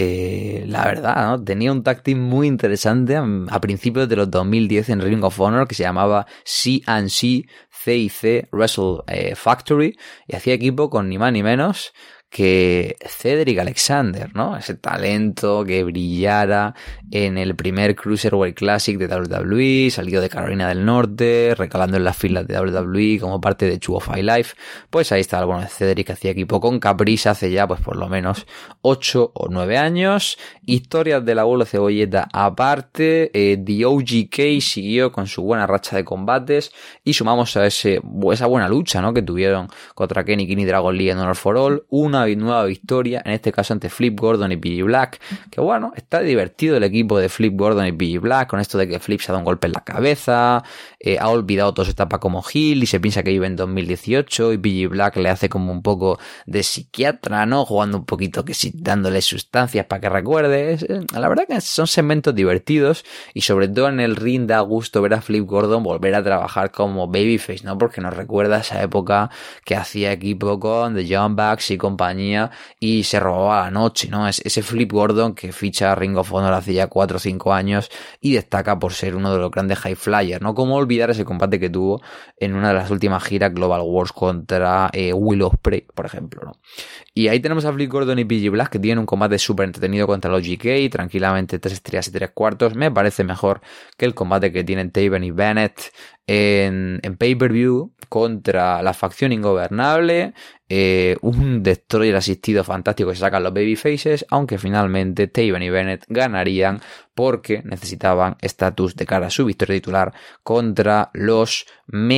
La verdad, ¿no? Tenía un tag team muy interesante a principios de los 2010 en Ring of Honor que se llamaba C&C CIC Wrestle Factory. Y hacía equipo con ni más ni menos que Cedric Alexander, ¿no? Ese talento que brillara en el primer Cruiserweight Classic de WWE, salido de Carolina del Norte, recalando en las filas de WWE como parte de 205 Live. Pues ahí está el bueno de Cedric, que hacía equipo con Caprice hace ya pues por lo menos 8 o 9 años. Historias de la bola cebolleta aparte, The OGK siguió con su buena racha de combates y sumamos a esa buena lucha, ¿no?, que tuvieron contra Kenny King y Dragon Lee en Honor for All. Una nueva victoria, en este caso ante Flip Gordon y PG Black, que bueno, está divertido el equipo de Flip Gordon y PG Black con esto de que Flip se ha dado un golpe en la cabeza, ha olvidado toda su etapa como heel y se piensa que vive en 2018 y PG Black le hace como un poco de psiquiatra, ¿no?, jugando un poquito que sí, dándole sustancias para que recuerde. La verdad que son segmentos divertidos y sobre todo en el ring da gusto ver a Flip Gordon volver a trabajar como babyface, ¿no?, porque nos recuerda esa época que hacía equipo con The Young Bucks y compañía y se robaba la noche, ¿no? Es ese Flip Gordon que ficha a Ring of Honor hace ya 4 o 5 años y destaca por ser uno de los grandes high flyers, ¿no? Como olvidar ese combate que tuvo en una de las últimas giras Global Wars contra Will Ospreay, por ejemplo, ¿no? Y ahí tenemos a Flip Gordon y PG Black que tienen un combate súper entretenido contra los GK, tranquilamente 3 estrellas y 3 cuartos. Me parece mejor que el combate que tienen Taven y Bennett en pay-per-view contra la facción ingobernable. Un destroyer asistido fantástico que sacan los babyfaces, aunque finalmente Taven y Bennett ganarían porque necesitaban estatus de cara a su victoria titular contra los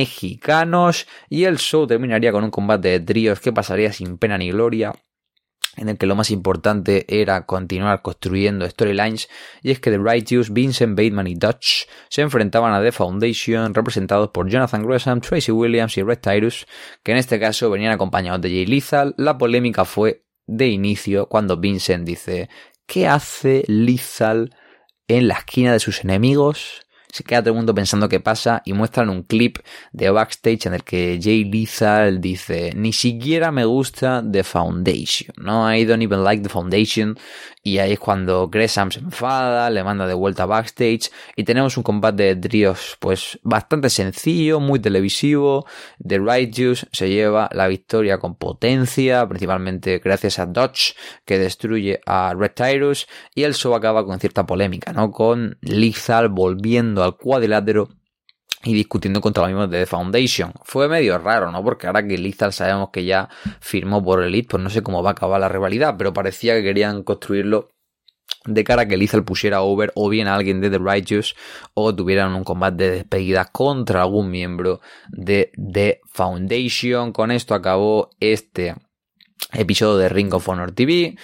mexicanos, y el show terminaría con un combate de tríos que pasaría sin pena ni gloria en el que lo más importante era continuar construyendo storylines, y es que The Righteous, Vincent Bateman y Dutch se enfrentaban a The Foundation, representados por Jonathan Gresham, Tracy Williams y Red Tyrus, que en este caso venían acompañados de Jay Lethal. La polémica fue de inicio cuando Vincent dice: ¿qué hace Lethal en la esquina de sus enemigos? Se queda todo el mundo pensando qué pasa, y muestran un clip de backstage en el que Jay Lethal dice: ni siquiera me gusta The Foundation, ¿no? I don't even like The Foundation. Y ahí es cuando Gresham se enfada, le manda de vuelta backstage, y tenemos un combate de tríos pues bastante sencillo, muy televisivo. The Righteous se lleva la victoria con potencia, principalmente gracias a Dodge, que destruye a Red Tyrus, y el show acaba con cierta polémica, ¿no? Con Lethal volviendo al cuadrilátero y discutiendo contra los mismos de The Foundation. Fue medio raro, ¿no? Porque ahora que Lethal sabemos que ya firmó por Elite, pues no sé cómo va a acabar la rivalidad, pero parecía que querían construirlo de cara a que Lethal pusiera over o bien a alguien de The Righteous, o tuvieran un combate de despedida contra algún miembro de The Foundation. Con esto acabó este episodio de Ring of Honor TV.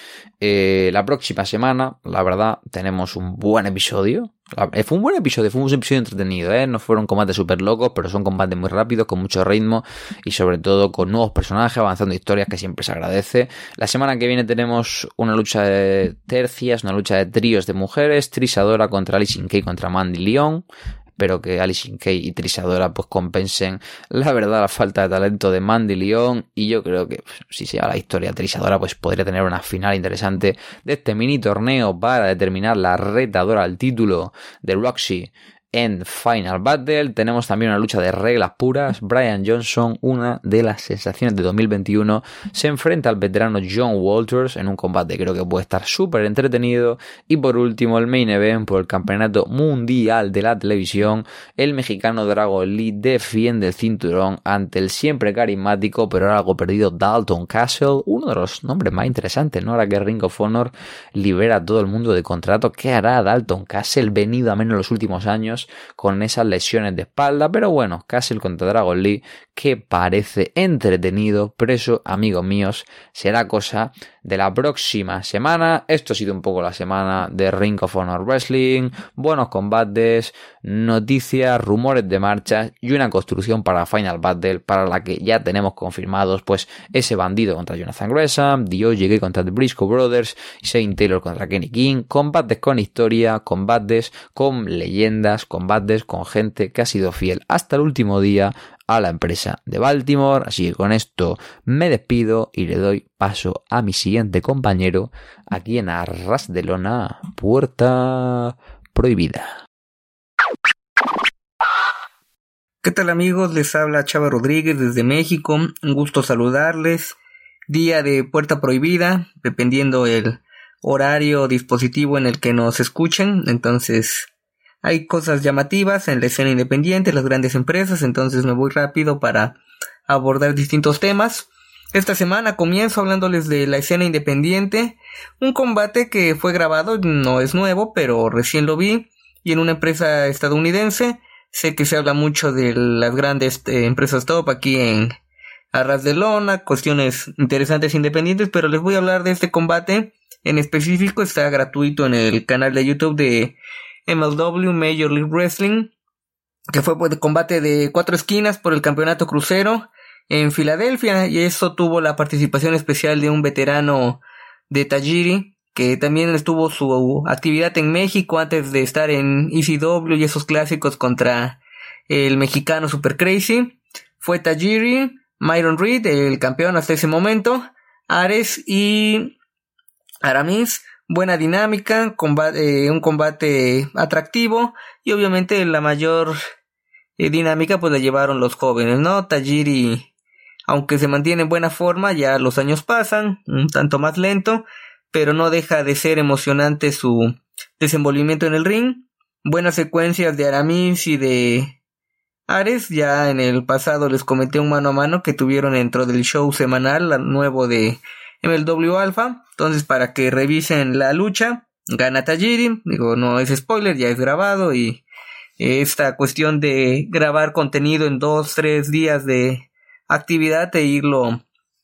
La próxima semana, la verdad, tenemos un buen episodio. Fue un buen episodio, fue un episodio entretenido, no fueron combates súper locos, pero son combates muy rápidos, con mucho ritmo y sobre todo con nuevos personajes, avanzando historias, que siempre se agradece. La semana que viene tenemos una lucha de tercias, una lucha de tríos de mujeres: Trish Adora contra Allysin Kay contra Mandy Leon. Espero que Allysin Kay y Trish Adora pues compensen, la verdad, la falta de talento de Mandy Leon, y yo creo que si se lleva la historia Trish Adora pues podría tener una final interesante de este mini torneo para determinar la retadora al título de Roxy en Final Battle. Tenemos también una lucha de reglas puras. Brian Johnson, una de las sensaciones de 2021, se enfrenta al veterano John Walters en un combate que creo que puede estar súper entretenido. Y por último, el main event por el campeonato mundial de la televisión: el mexicano Dragon Lee defiende el cinturón ante el siempre carismático pero ahora algo perdido Dalton Castle, uno de los nombres más interesantes, ¿no? Ahora que Ring of Honor libera a todo el mundo de contrato, ¿qué hará Dalton Castle, venido a menos en los últimos años con esas lesiones de espalda? Pero bueno, Castle contra Dragon Lee, que parece entretenido, pero eso, amigos míos, será cosa de la próxima semana. Esto ha sido un poco la semana de Ring of Honor Wrestling: buenos combates, noticias, rumores de marcha y una construcción para Final Battle, para la que ya tenemos confirmados pues ese bandido contra Jonathan Gresham, DOJ contra The Briscoe Brothers y Shane Taylor contra Kenny King. Combates con historia, combates con leyendas, combates con gente que ha sido fiel hasta el último día a la empresa de Baltimore. Así que con esto me despido y le doy paso a mi siguiente compañero aquí en Arras de Lona, Puerta Prohibida. ¿Qué tal, amigos? Les habla Chava Rodríguez desde México. Un gusto saludarles. Día de Puerta Prohibida, dependiendo el horario dispositivo en el que nos escuchen. Entonces, hay cosas llamativas en la escena independiente, las grandes empresas, entonces me voy rápido para abordar distintos temas. Esta semana comienzo hablándoles de la escena independiente, un combate que fue grabado, no es nuevo, pero recién lo vi, y en una empresa estadounidense. Sé que se habla mucho de las grandes empresas top aquí en Arras de Lona, cuestiones interesantes independientes, pero les voy a hablar de este combate en específico. Está gratuito en el canal de YouTube de MLW, Major League Wrestling, que fue pues, combate de 4 esquinas por el campeonato crucero en Filadelfia, y eso tuvo la participación especial de un veterano de Tajiri, que también estuvo su actividad en México antes de estar en ECW y esos clásicos contra el mexicano Super Crazy. Fue Tajiri, Myron Reed, el campeón hasta ese momento, Ares y Aramis. Buena dinámica, un combate atractivo, y obviamente la mayor dinámica pues la llevaron los jóvenes, ¿no? Tajiri, aunque se mantiene en buena forma, ya los años pasan, un tanto más lento, pero no deja de ser emocionante su desenvolvimiento en el ring. Buenas secuencias de Aramis y de Ares. Ya en el pasado les comenté un mano a mano que tuvieron dentro del show semanal nuevo de MLW Alpha. Entonces, para que revisen la lucha, gana Tajiri. Digo, no es spoiler, ya es grabado, y esta cuestión de grabar contenido en 2-3 días de actividad e irlo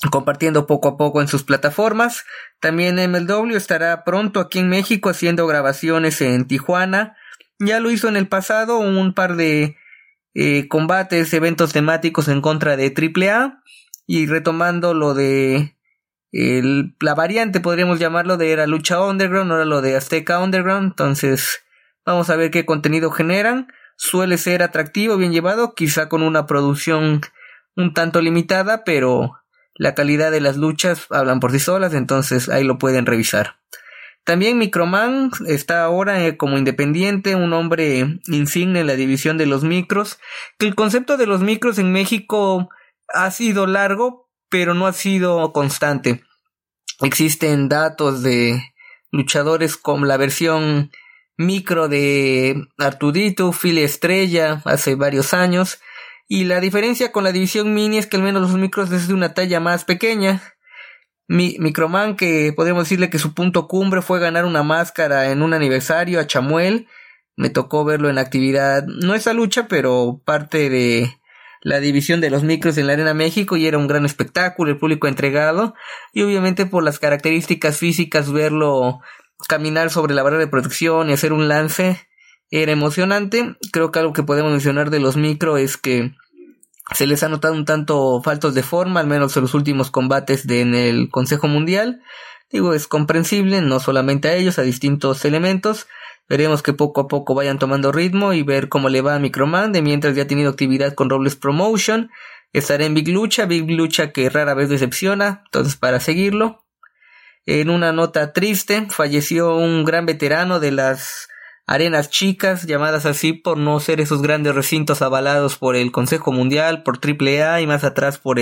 compartiendo poco a poco en sus plataformas. También MLW estará pronto aquí en México haciendo grabaciones en Tijuana. Ya lo hizo en el pasado, un par de combates, eventos temáticos en contra de AAA, y retomando lo de la variante, podríamos llamarlo, de era Lucha Underground, ahora lo de Azteca Underground. Entonces vamos a ver qué contenido generan. Suele ser atractivo, bien llevado, quizá con una producción un tanto limitada, pero la calidad de las luchas hablan por sí solas, entonces ahí lo pueden revisar. También Microman está ahora como independiente, un hombre insigne en la división de los micros. Que el concepto de los micros en México ha sido largo, pero no ha sido constante. Existen datos de luchadores con la versión micro de Artudito, Phil Estrella, hace varios años. Y la diferencia con la división mini es que al menos los micros es de una talla más pequeña. Microman, que podemos decirle que su punto cumbre fue ganar una máscara en un aniversario a Chamuel. Me tocó verlo en actividad, no esa lucha, pero parte de la división de los micros en la Arena México, y era un gran espectáculo, el público entregado, y obviamente por las características físicas verlo caminar sobre la barrera de protección y hacer un lance era emocionante. Creo que algo que podemos mencionar de los micro es que se les ha notado un tanto faltos de forma, al menos en los últimos combates en el Consejo Mundial. Digo, es comprensible, no solamente a ellos, a distintos elementos. Veremos que poco a poco vayan tomando ritmo y ver cómo le va a Microman, de mientras ya ha tenido actividad con Robles Promotion. Estará en Big Lucha que rara vez decepciona, entonces para seguirlo. En una nota triste, falleció un gran veterano de las arenas chicas, llamadas así por no ser esos grandes recintos avalados por el Consejo Mundial, por AAA y más atrás por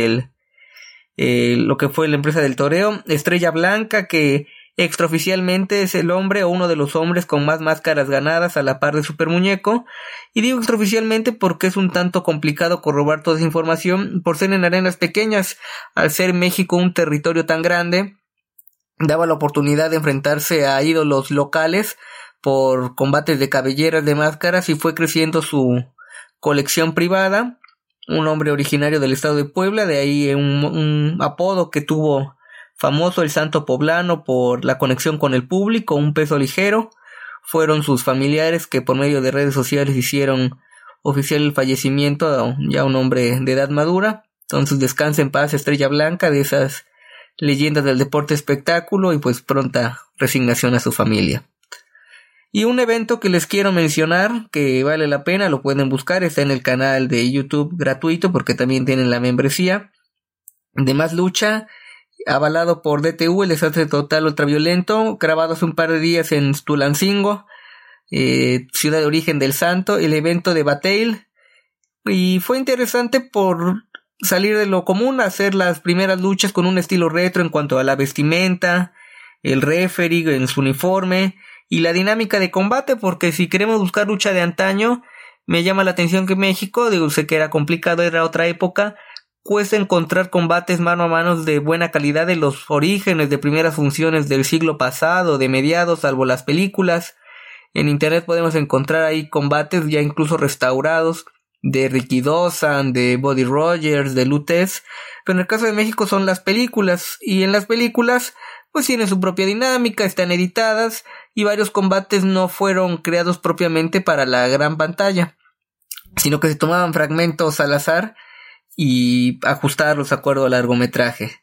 lo que fue la empresa del toreo. Estrella Blanca, que extraoficialmente es el hombre o uno de los hombres con más máscaras ganadas a la par de Super Muñeco. Y digo extraoficialmente porque es un tanto complicado corroborar toda esa información por ser en arenas pequeñas. Al ser México un territorio tan grande, daba la oportunidad de enfrentarse a ídolos locales por combates de cabelleras de máscaras, y fue creciendo su colección privada. Un hombre originario del estado de Puebla, de ahí un apodo que tuvo famoso, el Santo Poblano, por la conexión con el público, un peso ligero. Fueron sus familiares que por medio de redes sociales hicieron oficial el fallecimiento, ya un hombre de edad madura. Entonces descansa en paz Estrella Blanca, de esas leyendas del deporte espectáculo, y pues pronta resignación a su familia. Y un evento que les quiero mencionar, que vale la pena, lo pueden buscar, está en el canal de YouTube gratuito, porque también tienen la membresía de Más Lucha, avalado por DTU, el Desastre Total Ultraviolento, grabado hace un par de días en Tulancingo, ciudad de origen del santo, el evento de Bataille. Y fue interesante por salir de lo común, hacer las primeras luchas con un estilo retro en cuanto a la vestimenta, el referee en su uniforme y la dinámica de combate, porque si queremos buscar lucha de antaño, me llama la atención que México, digo, sé que era complicado, era otra época, cuesta encontrar combates mano a mano de buena calidad de los orígenes de primeras funciones del siglo pasado, de mediados, salvo las películas. En internet podemos encontrar ahí combates ya incluso restaurados de Ricky Dawson, de Buddy Rogers, de Lutez, pero en el caso de México son las películas, y en las películas pues tienen su propia dinámica, están editadas, y varios combates no fueron creados propiamente para la gran pantalla, sino que se tomaban fragmentos al azar y ajustarlos de acuerdo al largometraje.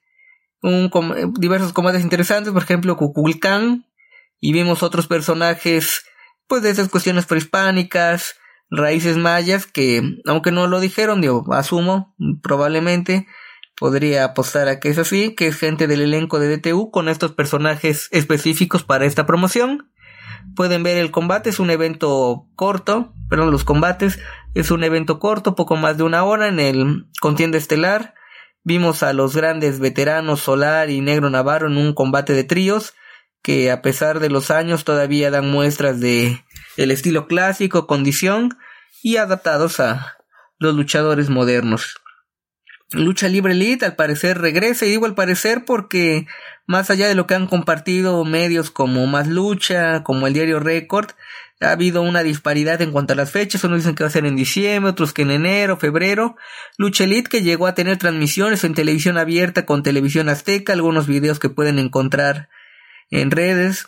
Diversos combates interesantes, por ejemplo Kukulcán, y vimos otros personajes pues de esas cuestiones prehispánicas, raíces mayas, que aunque no lo dijeron, yo asumo, probablemente podría apostar a que es así, que es gente del elenco de DTU con estos personajes específicos para esta promoción. Pueden ver el combate, es un evento corto, los combates es un evento corto, poco más de 1 hora en el contienda estelar. Vimos a los grandes veteranos Solar y Negro Navarro en un combate de tríos, que a pesar de los años todavía dan muestras de el estilo clásico, condición, y adaptados a los luchadores modernos. Lucha Libre Elite al parecer regresa, y digo al parecer porque más allá de lo que han compartido medios como Más Lucha, como el diario Record, ha habido una disparidad en cuanto a las fechas. Unos dicen que va a ser en diciembre, otros que en enero, febrero. Lucha Elite, que llegó a tener transmisiones en televisión abierta con Televisión Azteca, algunos videos que pueden encontrar en redes,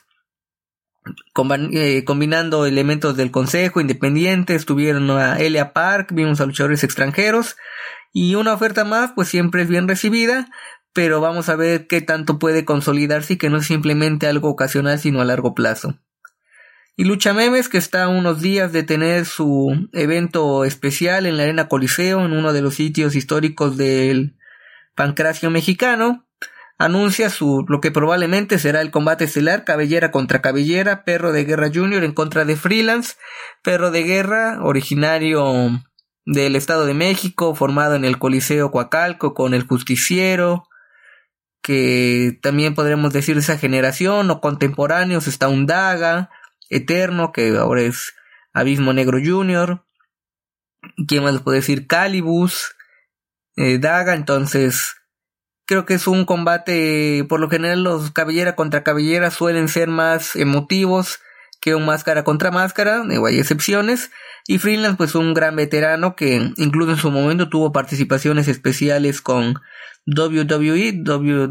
combinando elementos del Consejo Independiente. Estuvieron a Elia Park, vimos a luchadores extranjeros, y una oferta más pues siempre es bien recibida, pero vamos a ver qué tanto puede consolidarse y que no es simplemente algo ocasional sino a largo plazo. Y Lucha Memes, que está a unos días de tener su evento especial en la Arena Coliseo, en uno de los sitios históricos del pancracio mexicano, anuncia lo que probablemente será el combate estelar, cabellera contra cabellera, Perro de Guerra Jr. en contra de Freelance. Perro de Guerra, originario del Estado de México, formado en el Coliseo Coacalco con el Justiciero, que también podremos decir de esa generación, o contemporáneos, está un Daga, Eterno, que ahora es Abismo Negro Jr. ¿Quién más les puede decir? Calibus, Daga. Entonces creo que es un combate, por lo general los cabellera contra cabellera suelen ser más emotivos que un máscara contra máscara, hay excepciones. Y Freelance, pues un gran veterano que incluso en su momento tuvo participaciones especiales con WWE,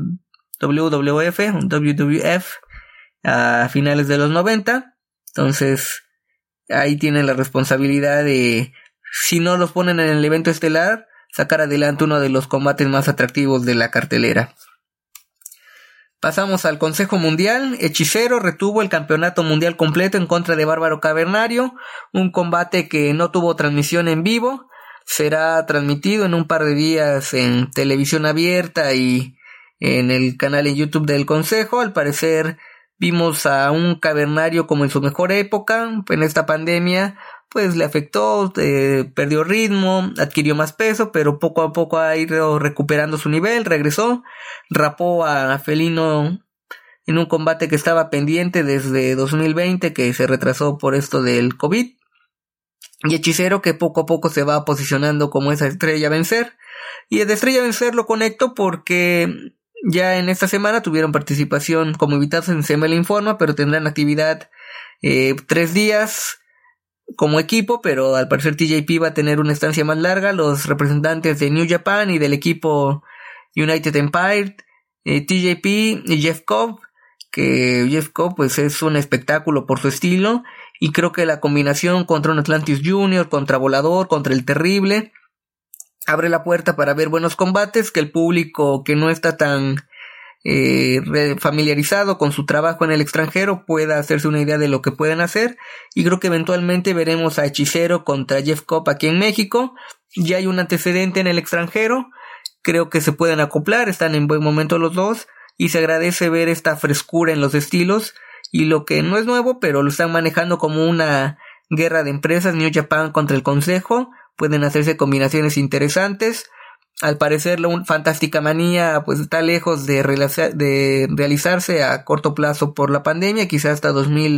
WWF a finales de los 90. Entonces ahí tienen la responsabilidad de, si no los ponen en el evento estelar, sacar adelante uno de los combates más atractivos de la cartelera. Pasamos al Consejo Mundial. Hechicero retuvo el campeonato mundial completo en contra de Bárbaro Cavernario, un combate que no tuvo transmisión en vivo. Será transmitido en un par de días en televisión abierta y en el canal en YouTube del Consejo. Al parecer vimos a un Cavernario como en su mejor época. En esta pandemia pues le afectó, perdió ritmo, adquirió más peso, pero poco a poco ha ido recuperando su nivel, regresó, rapó a Felino en un combate que estaba pendiente desde 2020, que se retrasó por esto del COVID. Y Hechicero, que poco a poco se va posicionando como esa estrella a vencer. Y de estrella a vencer lo conecto porque ya en esta semana tuvieron participación como invitados en Se Me Le Informa, pero tendrán actividad 3 días como equipo, pero al parecer TJP va a tener una estancia más larga. Los representantes de New Japan y del equipo United Empire, TJP y Jeff Cobb, que Jeff Cobb pues es un espectáculo por su estilo, y creo que la combinación contra un Atlantis Jr., contra Volador, contra el Terrible, abre la puerta para ver buenos combates, que el público que no está tan familiarizado con su trabajo en el extranjero pueda hacerse una idea de lo que pueden hacer. Y creo que eventualmente veremos a Hechicero contra Jeff Cobb aquí en México. Ya hay un antecedente en el extranjero, creo que se pueden acoplar, están en buen momento los dos, y se agradece ver esta frescura en los estilos, y lo que no es nuevo, pero lo están manejando como una guerra de empresas, New Japan contra el Consejo. Pueden hacerse combinaciones interesantes. Al parecer la Fantástica Manía pues está lejos de realizarse a corto plazo por la pandemia, quizá hasta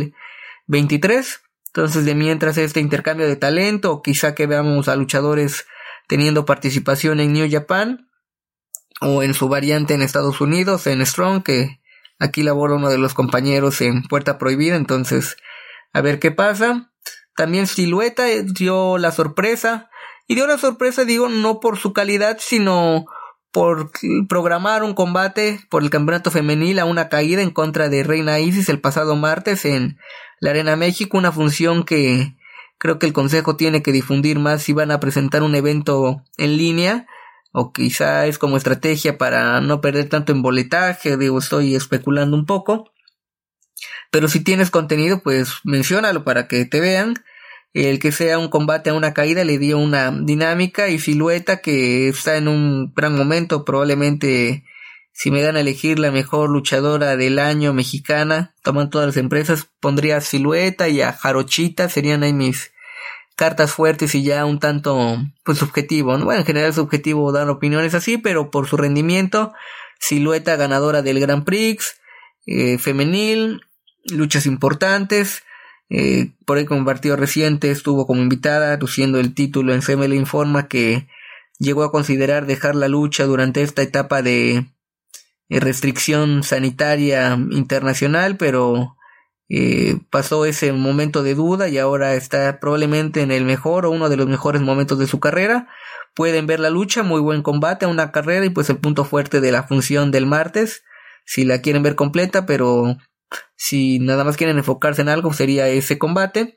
2023. Entonces, de mientras este intercambio de talento, o quizá que veamos a luchadores teniendo participación en New Japan o en su variante en Estados Unidos, en Strong, que aquí labora uno de los compañeros en Puerta Prohibida. Entonces, a ver qué pasa. También Silueta dio la sorpresa. Y dio la sorpresa, digo, no por su calidad, sino por programar un combate por el campeonato femenil a una caída en contra de Reina Isis el pasado martes en la Arena México. Una función que creo que el Consejo tiene que difundir más si van a presentar un evento en línea, o quizá es como estrategia para no perder tanto en boletaje. Digo, estoy especulando un poco, pero si tienes contenido pues menciónalo para que te vean. El que sea un combate a una caída le dio una dinámica. Y Silueta, que está en un gran momento, probablemente, si me dan a elegir la mejor luchadora del año mexicana, toman todas las empresas, pondría a Silueta y a Jarochita, serían ahí mis cartas fuertes, y ya un tanto pues subjetivo, ¿no? Bueno, en general subjetivo dar opiniones así, pero por su rendimiento, Silueta ganadora del Grand Prix femenil, luchas importantes. Por ahí, como un partido reciente, estuvo como invitada luciendo el título en Se Me Le Informa, que llegó a considerar dejar la lucha durante esta etapa de restricción sanitaria internacional, pero pasó ese momento de duda y ahora está probablemente en el mejor o uno de los mejores momentos de su carrera. Pueden ver la lucha, muy buen combate, una carrera y pues el punto fuerte de la función del martes, si la quieren ver completa, pero si nada más quieren enfocarse en algo sería ese combate.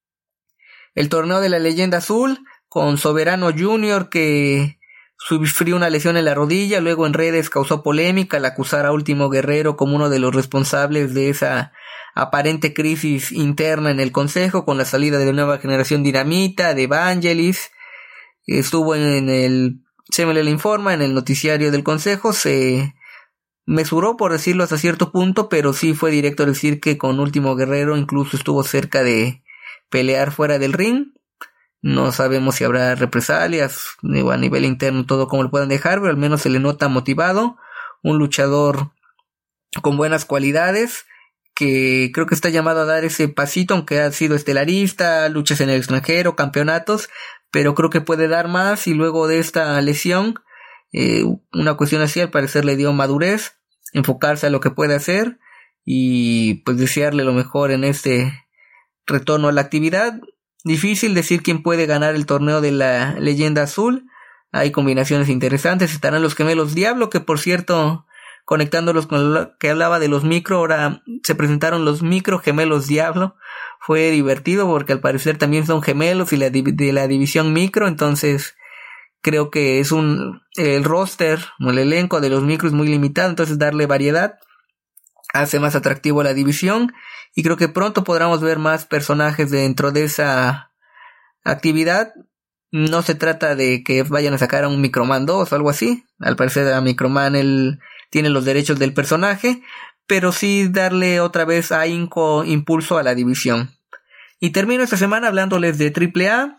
El torneo de la leyenda azul con Soberano Jr. que sufrió una lesión en la rodilla, luego en redes causó polémica al acusar a Último Guerrero como uno de los responsables de esa aparente crisis interna en el consejo con la salida de la nueva generación Dinamita, de Evangelis. Estuvo en el CMLL Informa, en el noticiario del consejo, se mesuró por decirlo hasta cierto punto, pero sí fue directo a decir que con Último Guerrero incluso estuvo cerca de pelear fuera del ring. No sabemos si habrá represalias a nivel interno, todo como lo puedan dejar, pero al menos se le nota motivado, un luchador con buenas cualidades, que creo que está llamado a dar ese pasito, aunque ha sido estelarista, luchas en el extranjero, campeonatos, pero creo que puede dar más y luego de esta lesión, una cuestión así al parecer le dio madurez, enfocarse a lo que puede hacer y pues desearle lo mejor en este retorno a la actividad. Difícil decir quién puede ganar el torneo de la leyenda azul, hay combinaciones interesantes, estarán los gemelos Diablo, que por cierto, conectándolos con lo que hablaba de los micro, ahora se presentaron los micro gemelos Diablo. Fue divertido porque al parecer también son gemelos y de la división micro, entonces creo que es el roster o el elenco de los micros es muy limitado, entonces darle variedad hace más atractivo a la división y creo que pronto podremos ver más personajes dentro de esa actividad. No se trata de que vayan a sacar a un Microman 2 o algo así, al parecer a Microman él tiene los derechos del personaje, pero sí darle otra vez impulso a la división. Y termino esta semana hablándoles de AAA.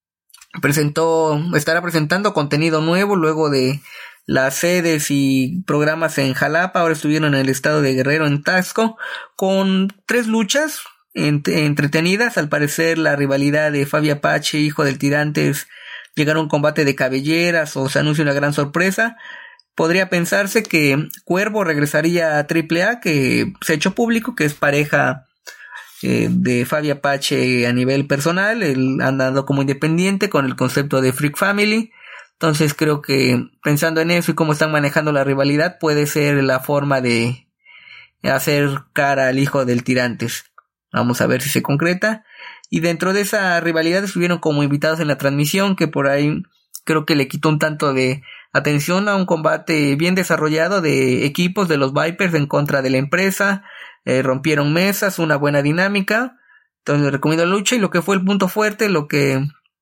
Estará presentando contenido nuevo luego de las sedes y programas en Jalapa. Ahora estuvieron en el estado de Guerrero, en Taxco, con 3 luchas entretenidas. Al parecer la rivalidad de Fabi Apache, hijo del Tirantes, llegar a un combate de cabelleras o se anuncia una gran sorpresa. Podría pensarse que Cuervo regresaría a AAA, que se ha hecho público que es pareja de Fabi Apache a nivel personal. Él andando como independiente con el concepto de Freak Family. Entonces creo que pensando en eso y cómo están manejando la rivalidad, puede ser la forma de hacer cara al hijo del Tirantes. Vamos a ver si se concreta. Y dentro de esa rivalidad estuvieron como invitados en la transmisión, que por ahí creo que le quitó un tanto de atención a un combate bien desarrollado de equipos de los Vipers en contra de la empresa. Rompieron mesas, una buena dinámica. Entonces les recomiendo la lucha y lo que fue el punto fuerte, lo que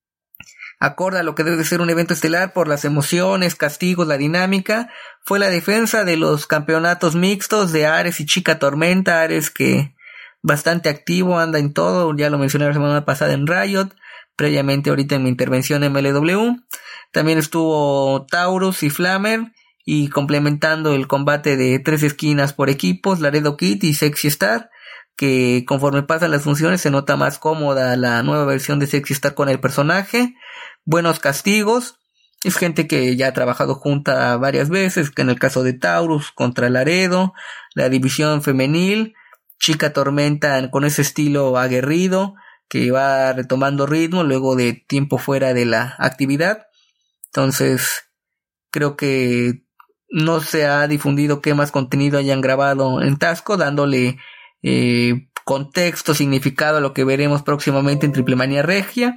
acorda lo que debe de ser un evento estelar por las emociones, castigos, la dinámica, fue la defensa de los campeonatos mixtos de Ares y Chica Tormenta. Ares que bastante activo, anda en todo, ya lo mencioné la semana pasada en Riot, previamente ahorita en mi intervención en MLW. También estuvo Taurus y Flamer, y complementando el combate de 3 esquinas por equipos, Laredo Kid y Sexy Star, que conforme pasan las funciones se nota más cómoda la nueva versión de Sexy Star con el personaje. Buenos castigos, es gente que ya ha trabajado junta varias veces, que en el caso de Taurus contra Laredo, la división femenil, Chica Tormenta con ese estilo aguerrido que va retomando ritmo luego de tiempo fuera de la actividad. Entonces creo que no se ha difundido qué más contenido hayan grabado en Taxco, dándole contexto, significado a lo que veremos próximamente en Triplemanía Regia.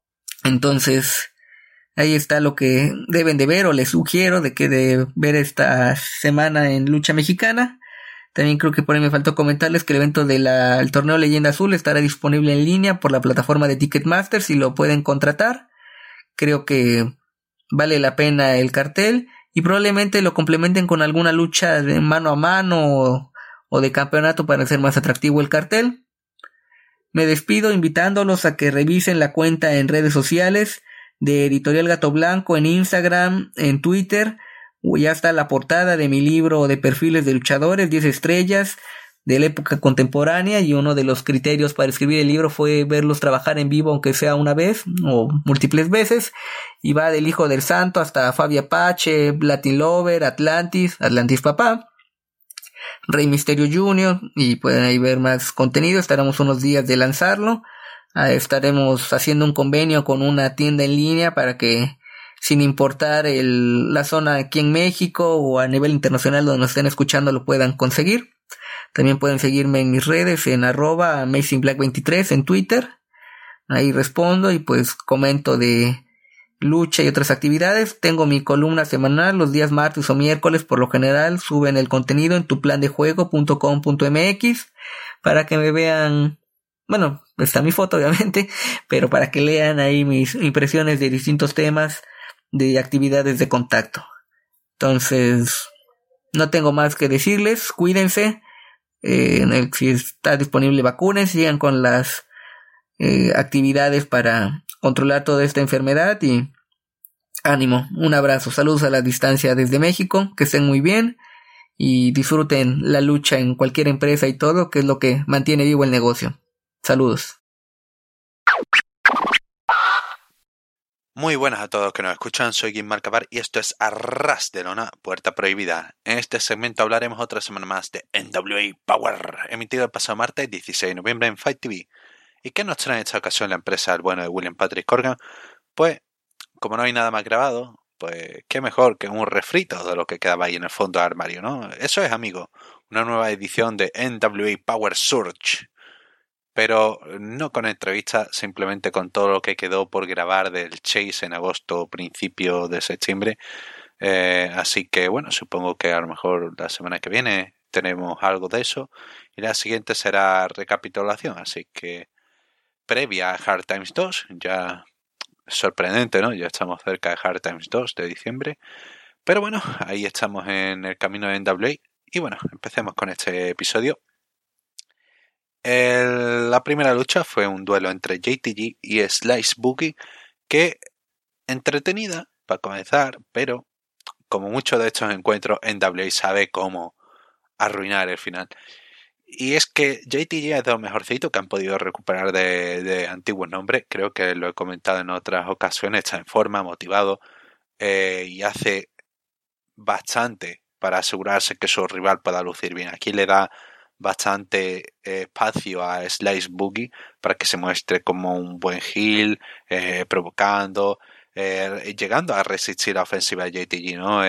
Entonces ahí está lo que deben de ver, o les sugiero de ver esta semana en Lucha Mexicana. También creo que por ahí me faltó comentarles que el evento del torneo Leyenda Azul estará disponible en línea por la plataforma de Ticketmaster, si lo pueden contratar. Creo que vale la pena el cartel y probablemente lo complementen con alguna lucha de mano a mano o de campeonato para hacer más atractivo el cartel. Me despido invitándolos a que revisen la cuenta en redes sociales de Editorial Gato Blanco en Instagram, en Twitter. Ya está la portada de mi libro de perfiles de luchadores, 10 estrellas de la época contemporánea, y uno de los criterios para escribir el libro fue verlos trabajar en vivo, aunque sea una vez o múltiples veces, y va del Hijo del Santo hasta Fabi Apache, Latin Lover, Atlantis Papá. Rey Mysterio Jr. y pueden ahí ver más contenido. Estaremos unos días de lanzarlo. Estaremos haciendo un convenio con una tienda en línea para que, sin importar la zona aquí en México o a nivel internacional donde nos estén escuchando, lo puedan conseguir. También pueden seguirme en mis redes en @AmazingBlack23 en Twitter. Ahí respondo y pues comento de lucha y otras actividades. Tengo mi columna semanal los días martes o miércoles. Por lo general suben el contenido en tuplandejuego.com.mx para que me vean. Bueno, está mi foto obviamente, pero para que lean ahí mis impresiones de distintos temas de actividades de contacto. Entonces, no tengo más que decirles. Cuídense. Si está disponible vacunas, sigan con las actividades para controlar toda esta enfermedad y ánimo. Un abrazo, saludos a la distancia desde México, que estén muy bien y disfruten la lucha en cualquier empresa y todo, que es lo que mantiene vivo el negocio. Saludos. Muy buenas a todos los que nos escuchan, soy Guim Marcabar y esto es Arras de Lona, Puerta Prohibida. En este segmento hablaremos otra semana más de NWA Power, emitido el pasado martes 16 de noviembre en Fight TV. ¿Y qué nos trae en esta ocasión la empresa del bueno de William Patrick Corgan? Pues, como no hay nada más grabado, pues qué mejor que un refrito de lo que quedaba ahí en el fondo del armario, ¿no? Eso es, amigo, una nueva edición de NWA Power Surge. Pero no con entrevistas, simplemente con todo lo que quedó por grabar del Chase en agosto, principio de septiembre. Así que bueno, supongo que a lo mejor la semana que viene tenemos algo de eso. Y la siguiente será recapitulación, así que previa a Hard Times 2, ya sorprendente, ¿no? Ya estamos cerca de Hard Times 2 de diciembre. Pero bueno, ahí estamos en el camino de NWA. Y bueno, empecemos con este episodio. La primera lucha fue un duelo entre JTG y Slice Boogie, que entretenida para comenzar, pero como muchos de estos encuentros, NWA sabe cómo arruinar el final. Y es que JTG es de lo mejorcito que han podido recuperar de antiguos nombres. Creo que lo he comentado en otras ocasiones, está en forma, motivado y hace bastante para asegurarse que su rival pueda lucir bien. Aquí le da bastante espacio a Slice Boogie para que se muestre como un buen heel, provocando, llegando a resistir la ofensiva de JTG, ¿no?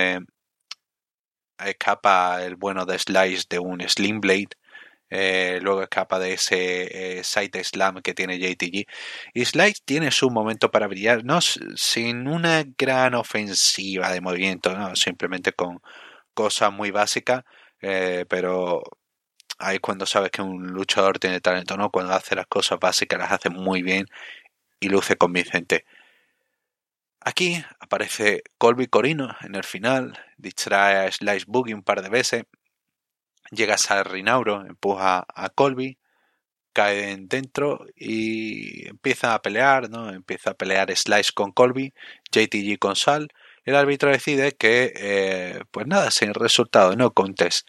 Escapa el bueno de Slice de un Sling Blade, luego escapa de ese side slam que tiene JTG, y Slice tiene su momento para brillar, no sin una gran ofensiva de movimiento, ¿no? Simplemente con cosas muy básicas, pero ahí cuando sabes que un luchador tiene talento, ¿no? Cuando hace las cosas básicas las hace muy bien y luce convincente. Aquí aparece Colby Corino en el final, distrae a Slice Boogie un par de veces, llega a Rinauro, empuja a Colby, cae dentro y empieza a pelear, ¿no? Empieza a pelear Slice con Colby, JTG con Sal. El árbitro decide que, pues nada, sin resultado, no contest.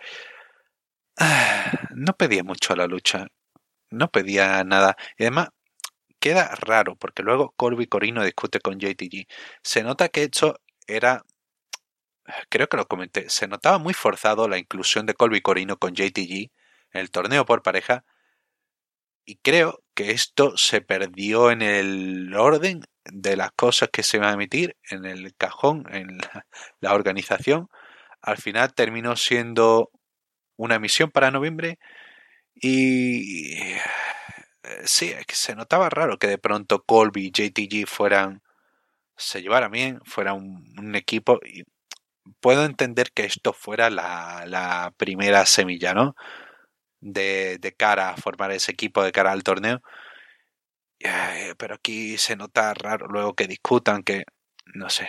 No pedía mucho a la lucha, no pedía nada, y además queda raro porque luego Colby Corino discute con JTG. Se nota que esto era, creo que lo comenté, se notaba muy forzado la inclusión de Colby Corino con JTG en el torneo por pareja, y creo que esto se perdió en el orden de las cosas que se iban a emitir, en el cajón, en la organización. Al final terminó siendo una emisión para noviembre y sí, es que se notaba raro que de pronto Colby y JTG se llevaran bien, fuera un equipo, y puedo entender que esto fuera la primera semilla, ¿no? De cara a formar ese equipo, de cara al torneo, pero aquí se nota raro luego que discutan, que no sé,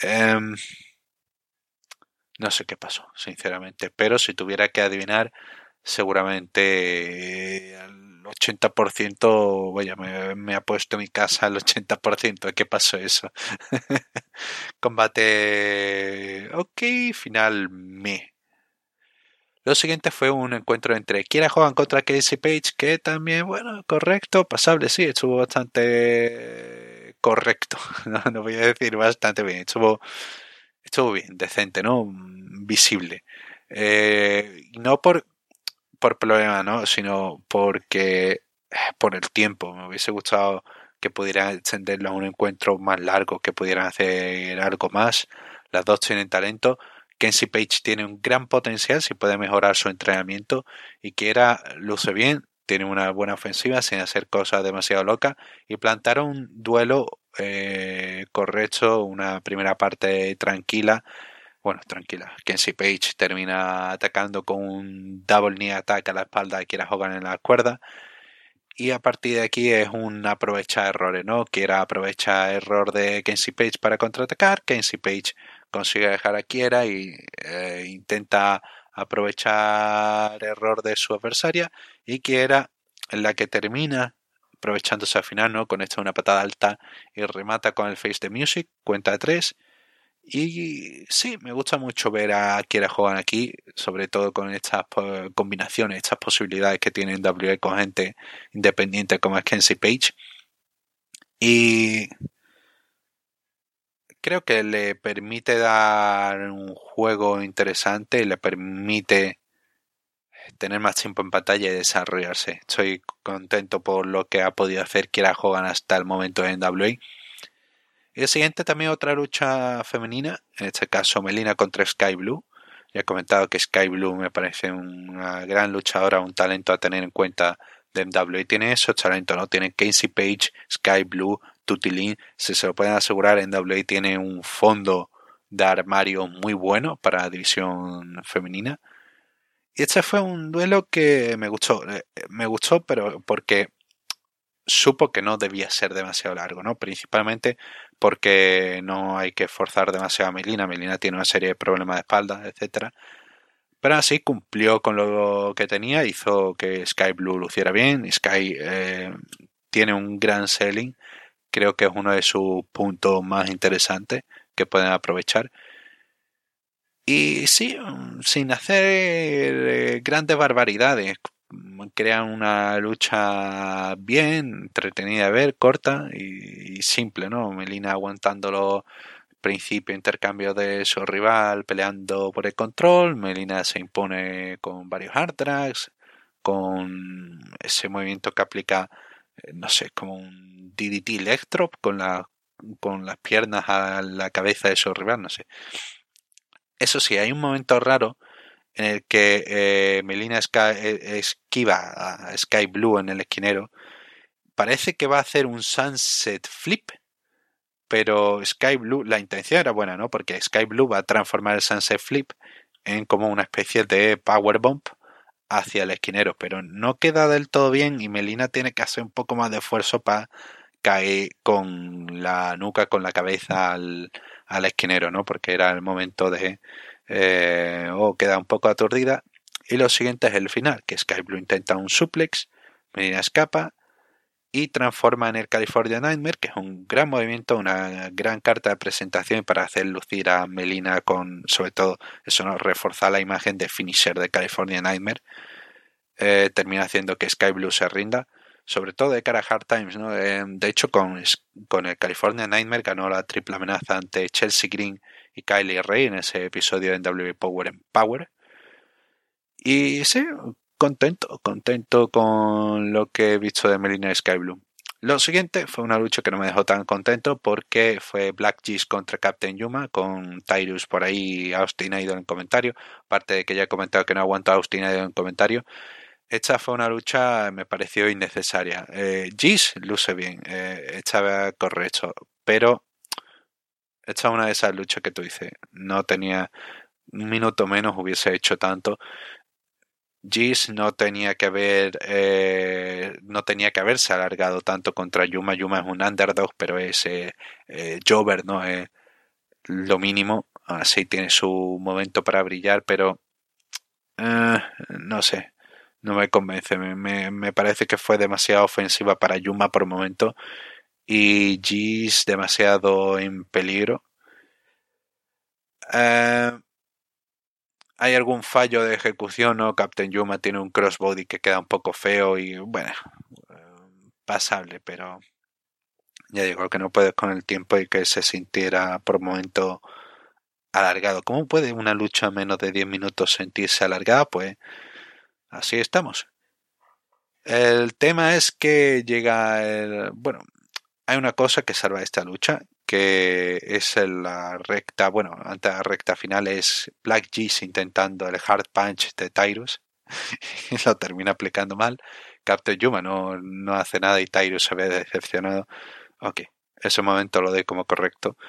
no sé qué pasó, sinceramente, pero si tuviera que adivinar, seguramente al 80%, vaya, me ha puesto mi casa al 80% de qué pasó eso. Combate, ok, final me. Lo siguiente fue un encuentro entre Kiera Hogan contra Casey Page, que también, bueno, correcto, pasable, sí, estuvo bastante correcto, no voy a decir bastante bien, estuvo bien, decente, ¿no? Visible. No por por problema, ¿no? Sino porque por el tiempo. Me hubiese gustado que pudieran extenderlo a un encuentro más largo, que pudieran hacer algo más. Las dos tienen talento. Kenzie Page tiene un gran potencial si puede mejorar su entrenamiento, y Kiera luce bien, tiene una buena ofensiva sin hacer cosas demasiado locas, y plantaron un duelo correcto, una primera parte tranquila. Bueno, tranquila. Kenzie Page termina atacando con un double knee attack a la espalda de Kiera Hogan en la cuerda. Y a partir de aquí es un aprovechar errores, ¿no? Kiera aprovecha error de Kenzie Page para contraatacar. Kenzie Page consigue dejar a Kiera y intenta aprovechar error de su adversaria. Y Kiera es la que termina aprovechándose al final, ¿no? Conecta una patada alta y remata con el Face the Music. Cuenta de 3. Y sí, me gusta mucho ver a Kiera Hogan aquí, sobre todo con estas combinaciones, estas posibilidades que tiene en WWE con gente independiente como es Kenzie Page. Y creo que le permite dar un juego interesante, le permite tener más tiempo en pantalla y desarrollarse. Estoy contento por lo que ha podido hacer Kiera Hogan hasta el momento en WWE. Y el siguiente también otra lucha femenina, en este caso Melina contra Sky Blue. Ya he comentado que Sky Blue me parece una gran luchadora, un talento a tener en cuenta de WWE. Tiene esos talentos, ¿no? Tienen Kenzie Page, Sky Blue, Tutti Lin. Si se lo pueden asegurar, en WWE tiene un fondo de armario muy bueno para la división femenina. Y este fue un duelo que me gustó. Pero porque supo que no debía ser demasiado largo, ¿no? Principalmente porque no hay que forzar demasiado a Melina. Melina tiene una serie de problemas de espalda, etcétera. Pero así cumplió con lo que tenía, hizo que Sky Blue luciera bien. Sky tiene un gran selling, creo que es uno de sus puntos más interesantes que pueden aprovechar. Y sí, sin hacer grandes barbaridades, crean una lucha bien entretenida de ver, corta y simple, ¿no? Melina aguantándolo principio, intercambio de su rival, peleando por el control. Melina se impone con varios hard drags, con ese movimiento que aplica, no sé, como un DDT leg drop con las piernas a la cabeza de su rival, no sé. Eso sí, hay un momento raro en el que Melina esquiva a Sky Blue en el esquinero. Parece que va a hacer un sunset flip, pero Sky Blue, la intención era buena, ¿no? Porque Sky Blue va a transformar el sunset flip en como una especie de powerbomb hacia el esquinero, pero no queda del todo bien y Melina tiene que hacer un poco más de esfuerzo para caer con la nuca, con la cabeza al esquinero, ¿no? Porque era el momento de queda un poco aturdida. Y lo siguiente es el final, que Sky Blue intenta un suplex, Melina escapa y transforma en el California Nightmare, que es un gran movimiento, una gran carta de presentación para hacer lucir a Melina con, sobre todo, eso, ¿no? Reforzar la imagen de finisher de California Nightmare. Termina haciendo que Sky Blue se rinda, sobre todo de cara a Hard Times, ¿no? De hecho, con el California Nightmare ganó la triple amenaza ante Chelsea Green y Kylie Ray en ese episodio de WWE Power and Power. Y sí, contento con lo que he visto de Melina y Sky Blue. Lo siguiente fue una lucha que no me dejó tan contento porque fue Black Geese contra Captain Yuma, con Tyrus por ahí, Austin Idol en comentario, aparte de que ya he comentado que no aguanto a Austin Idol en comentario. Esta fue una lucha, me pareció innecesaria. Geese luce bien, estaba correcto, pero esta es una de esas luchas que tú dices, no tenía un minuto menos, hubiese hecho tanto. Geese no tenía que haberse alargado tanto contra Yuma. Yuma es un underdog, pero es Jover, ¿no? Es lo mínimo. Así tiene su momento para brillar, pero no sé, no me convence. Me parece que fue demasiado ofensiva para Yuma por momento y Geese demasiado en peligro. Hay algún fallo de ejecución, ¿no? Captain Yuma tiene un crossbody que queda un poco feo y, bueno, pasable, pero ya digo que no puedes con el tiempo y que se sintiera por momento alargado. ¿Cómo puede una lucha a menos de 10 minutos sentirse alargada? Pues así estamos. El tema es que llega bueno, hay una cosa que salva esta lucha, que es la recta, bueno, antes de la recta final es Black Geese intentando el hard punch de Tyrus y lo termina aplicando mal. Captain Yuma no hace nada y Tyrus se ve decepcionado. Ok, ese momento lo doy como correcto.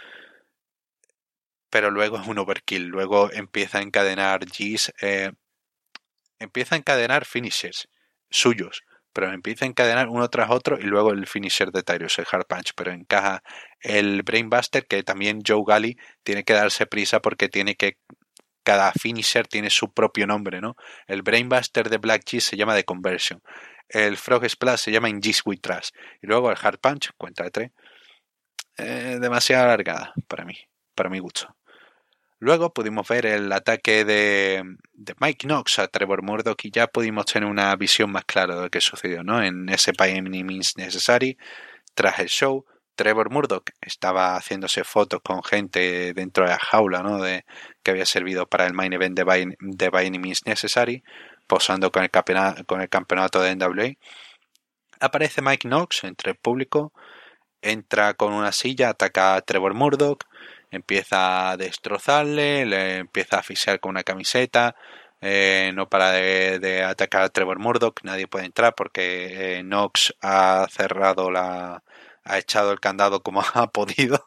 Pero luego es un overkill. Luego empieza a encadenar Geese, empieza a encadenar finishers suyos, pero empieza a encadenar uno tras otro y luego el finisher de Tyrus, el hard punch, pero encaja el brainbuster, que también Joe Galli tiene que darse prisa porque cada finisher tiene su propio nombre, ¿no? El brainbuster de Black Geese se llama The Conversion, el Frog Splash se llama In Geese We Trust, y luego el hard punch, cuenta de 3, demasiado alargada para mi gusto. Luego pudimos ver el ataque de Mike Knox a Trevor Murdoch y ya pudimos tener una visión más clara de lo que sucedió, ¿no? En ese By Any Means Necessary, tras el show, Trevor Murdoch estaba haciéndose fotos con gente dentro de la jaula, ¿no? Que había servido para el main event de By Any Means Necessary, posando con el campeonato de NWA. Aparece Mike Knox entre el público, entra con una silla, ataca a Trevor Murdoch, empieza a destrozarle, le empieza a asfixiar con una camiseta, no para de atacar a Trevor Murdoch, nadie puede entrar porque Knox ha echado el candado como ha podido.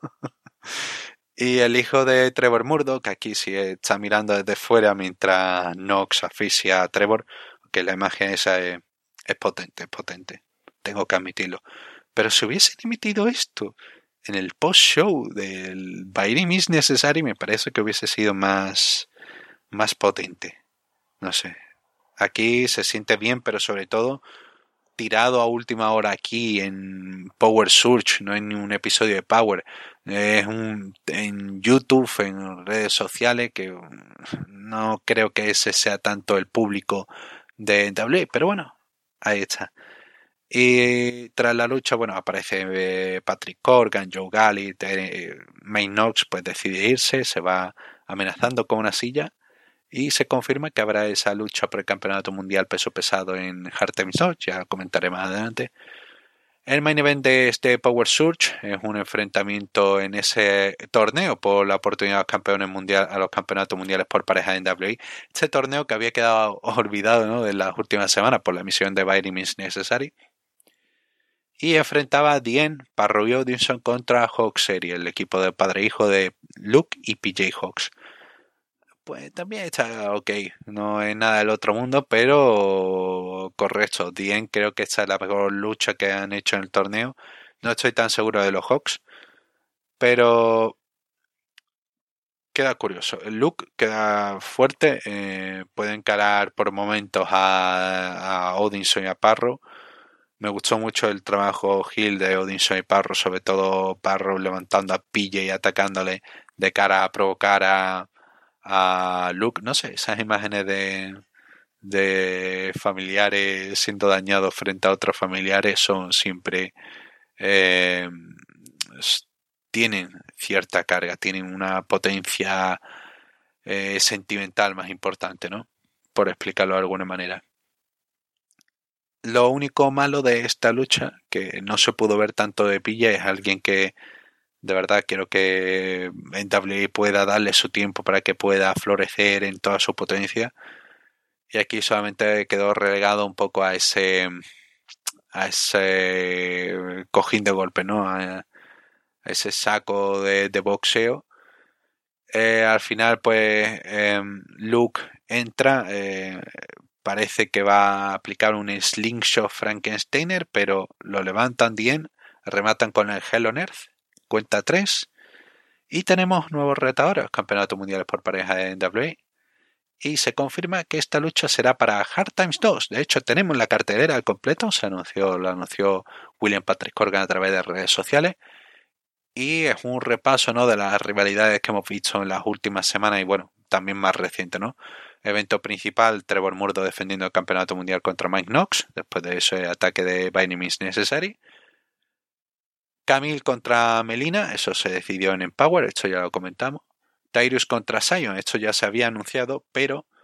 Y el hijo de Trevor Murdoch aquí sí está mirando desde fuera mientras Knox asfixia a Trevor, que la imagen esa es potente, tengo que admitirlo. Pero si hubiesen emitido esto en el post-show del By Any Means Necessary, me parece que hubiese sido más potente. No sé. Aquí se siente bien, pero sobre todo tirado a última hora aquí en Power Surge, no en un episodio de Power. Es en YouTube, en redes sociales, que no creo que ese sea tanto el público de WWE, pero bueno, ahí está. Y tras la lucha, bueno, aparece Patrick Corgan, Joe Galli, Mike Knox pues decide irse, se va amenazando con una silla y se confirma que habrá esa lucha por el campeonato mundial peso pesado en Hard Times 2, ya comentaré más adelante. El main event de este Power Surge es un enfrentamiento en ese torneo por la oportunidad a los campeonatos mundiales por pareja en WWE. Este torneo que había quedado olvidado, ¿no?, en las últimas semanas por la emisión de By Any Means Necessary. Y enfrentaba a The End, Parroy Odinson contra Hawks Series, el equipo de padre e hijo de Luke y PJ Hawks. Pues también está ok, no es nada del otro mundo, pero correcto. The End creo que esta es la mejor lucha que han hecho en el torneo. No estoy tan seguro de los Hawks, pero queda curioso. El Luke queda fuerte, puede encarar por momentos a Odinson y a Parrow. Me gustó mucho el trabajo heel de Odinson y Parrow, sobre todo Parrow levantando a PJ y atacándole de cara a provocar a Luke. No sé, esas imágenes de familiares siendo dañados frente a otros familiares son siempre tienen cierta carga, tienen una potencia sentimental más importante, ¿no? Por explicarlo de alguna manera. Lo único malo de esta lucha, que no se pudo ver tanto de PJ, es alguien que de verdad quiero que en WWE pueda darle su tiempo para que pueda florecer en toda su potencia. Y aquí solamente quedó relegado un poco a ese cojín de golpe, ¿no? A ese saco de boxeo. Al final, pues, Luke entra. Parece que va a aplicar un slingshot Frankensteiner, pero lo levantan bien, rematan con el Hell on Earth, cuenta 3, y tenemos nuevos retadores, campeonatos mundiales por pareja de NWA, y se confirma que esta lucha será para Hard Times 2. De hecho, tenemos la cartelera al completo, lo anunció William Patrick Corgan a través de redes sociales, y es un repaso, ¿no?, de las rivalidades que hemos visto en las últimas semanas y bueno, también más reciente, ¿no? Evento principal, Trevor Murdoch defendiendo el campeonato mundial contra Mike Knox, después de ese ataque de By Any Means Necessary. Camille contra Melina, eso se decidió en Empower, esto ya lo comentamos. Tyrus contra Zion, esto ya se había anunciado, pero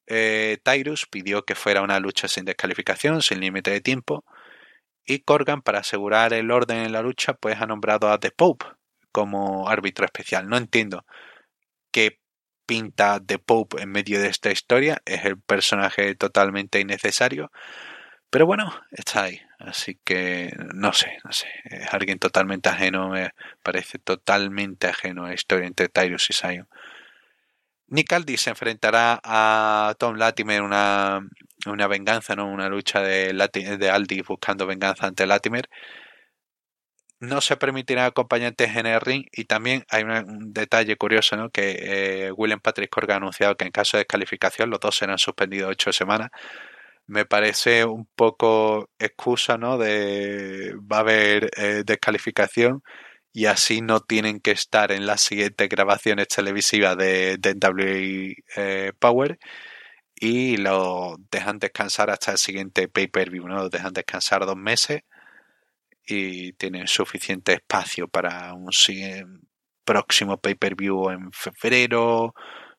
Tyrus pidió que fuera una lucha sin descalificación, sin límite de tiempo, y Corgan, para asegurar el orden en la lucha, pues ha nombrado a The Pope como árbitro especial. No entiendo qué pinta The Pope en medio de esta historia, es el personaje totalmente innecesario, pero bueno, está ahí, así que no sé, es alguien totalmente ajeno, me parece totalmente ajeno a la historia entre Tyrus y Zion. Nick Aldis se enfrentará a Tom Latimer una venganza, ¿no? Una lucha de Aldis buscando venganza ante Latimer. No se permitirán acompañantes en el ring, y también hay un detalle curioso, ¿no? Que William Patrick Corgan ha anunciado que en caso de descalificación los dos serán suspendidos 8 semanas. Me parece un poco excusa, ¿no? Va a haber descalificación y así no tienen que estar en las siguientes grabaciones televisivas de WWE Power, y lo dejan descansar hasta el siguiente pay-per-view, ¿no? Lo dejan descansar 2 meses y tienen suficiente espacio para un próximo pay-per-view en febrero,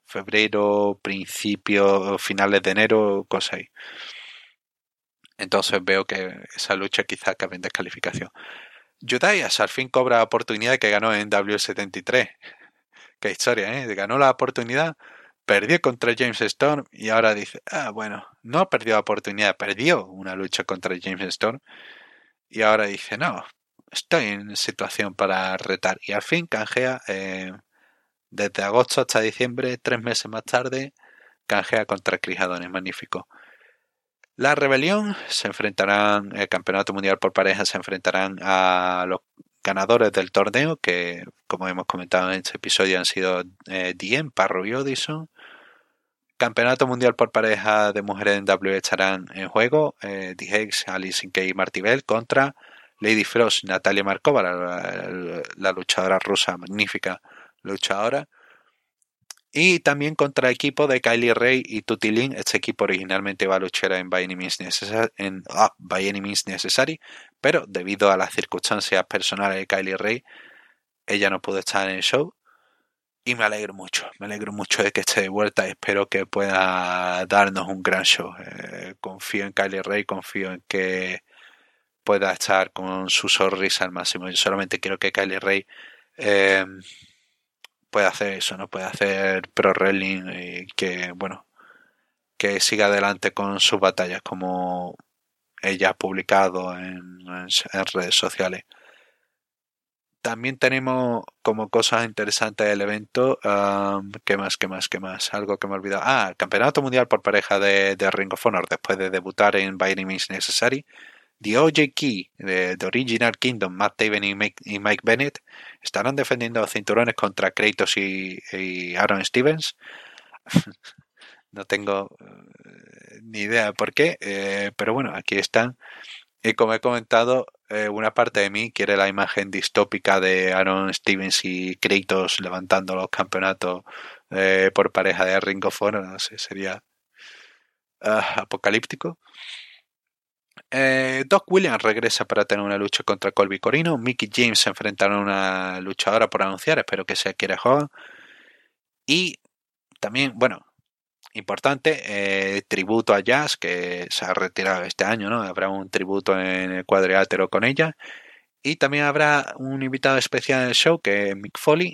principio, finales de enero, cosas ahí. Entonces veo que esa lucha quizá acabe en descalificación. Judaias al fin cobra la oportunidad que ganó en W73. Qué historia, ¿eh? Ganó la oportunidad, perdió contra James Storm y ahora dice, bueno, no perdió la oportunidad, perdió una lucha contra James Storm. Y ahora dice, no, estoy en situación para retar. Y al fin canjea, desde agosto hasta diciembre, 3 meses más tarde, canjea contra Chris Adonis. Magnífico. La Rebelión se enfrentarán, el Campeonato Mundial por Parejas, se enfrentarán a los ganadores del torneo, que como hemos comentado en este episodio han sido DM, Parro y Odison. Campeonato Mundial por Pareja de Mujeres en W estarán en juego The Hex, Alice Kay y Marty Bell contra Lady Frost, Natalia Markova, la luchadora rusa, magnífica luchadora, y también contra el equipo de Kylie Ray y Tutti Lin. Este equipo originalmente iba a luchar en By Any Means Necessary, pero debido a las circunstancias personales de Kylie Ray, ella no pudo estar en el show. Y me alegro mucho de que esté de vuelta. Espero que pueda darnos un gran show. Confío en Kylie Ray, confío en que pueda estar con su sonrisa al máximo. Yo solamente quiero que Kylie Ray pueda hacer eso, ¿no? Pueda hacer pro wrestling y que, bueno, que siga adelante con sus batallas como ella ha publicado en redes sociales. También tenemos como cosas interesantes del evento. ¿Qué más? Algo que me he olvidado. El Campeonato Mundial por Pareja de Ring of Honor, después de debutar en By Any Means Necessary. The OJ Key de Original Kingdom, Matt Taven y Mike Bennett, estarán defendiendo los cinturones contra Kratos y Aaron Stevens. No tengo ni idea de por qué, pero bueno, aquí están. Y como he comentado, una parte de mí quiere la imagen distópica de Aaron Stevens y Kratos levantando los campeonatos por pareja de Ring of Honor. No sé, sería apocalíptico. Doc Williams regresa para tener una lucha contra Colby Corino. Mickie James se enfrentará a una luchadora por anunciar, espero que sea Kiera Hogan. Y también, bueno, importante, tributo a Jazz, que se ha retirado este año, ¿no? Habrá un tributo en el cuadrilátero con ella. Y también habrá un invitado especial en el show, que es Mick Foley.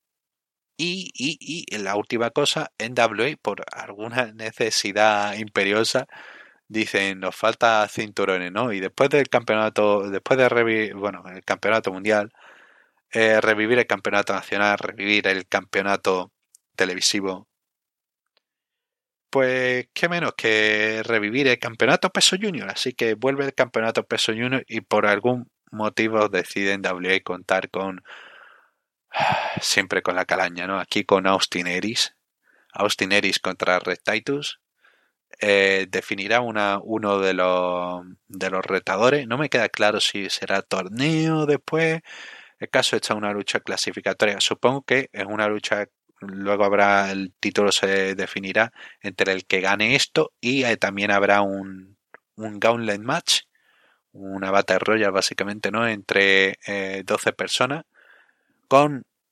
Y la última cosa, NWA, por alguna necesidad imperiosa, dicen, nos falta cinturones, ¿no? Y después del campeonato, después de revivir, bueno, el campeonato mundial, revivir el campeonato nacional, revivir el campeonato televisivo, pues qué menos que revivir el campeonato peso junior. Así que vuelve el campeonato peso junior y por algún motivo deciden WA contar con, siempre con la calaña, ¿no? Aquí con Austin Aries contra Red Titus. Definirá uno de los retadores. No me queda claro si será torneo después. El caso está una lucha clasificatoria. Supongo que es una lucha. Luego habrá, el título se definirá entre el que gane esto y también habrá un gauntlet match, una battle royale básicamente, ¿no? Entre 12 personas con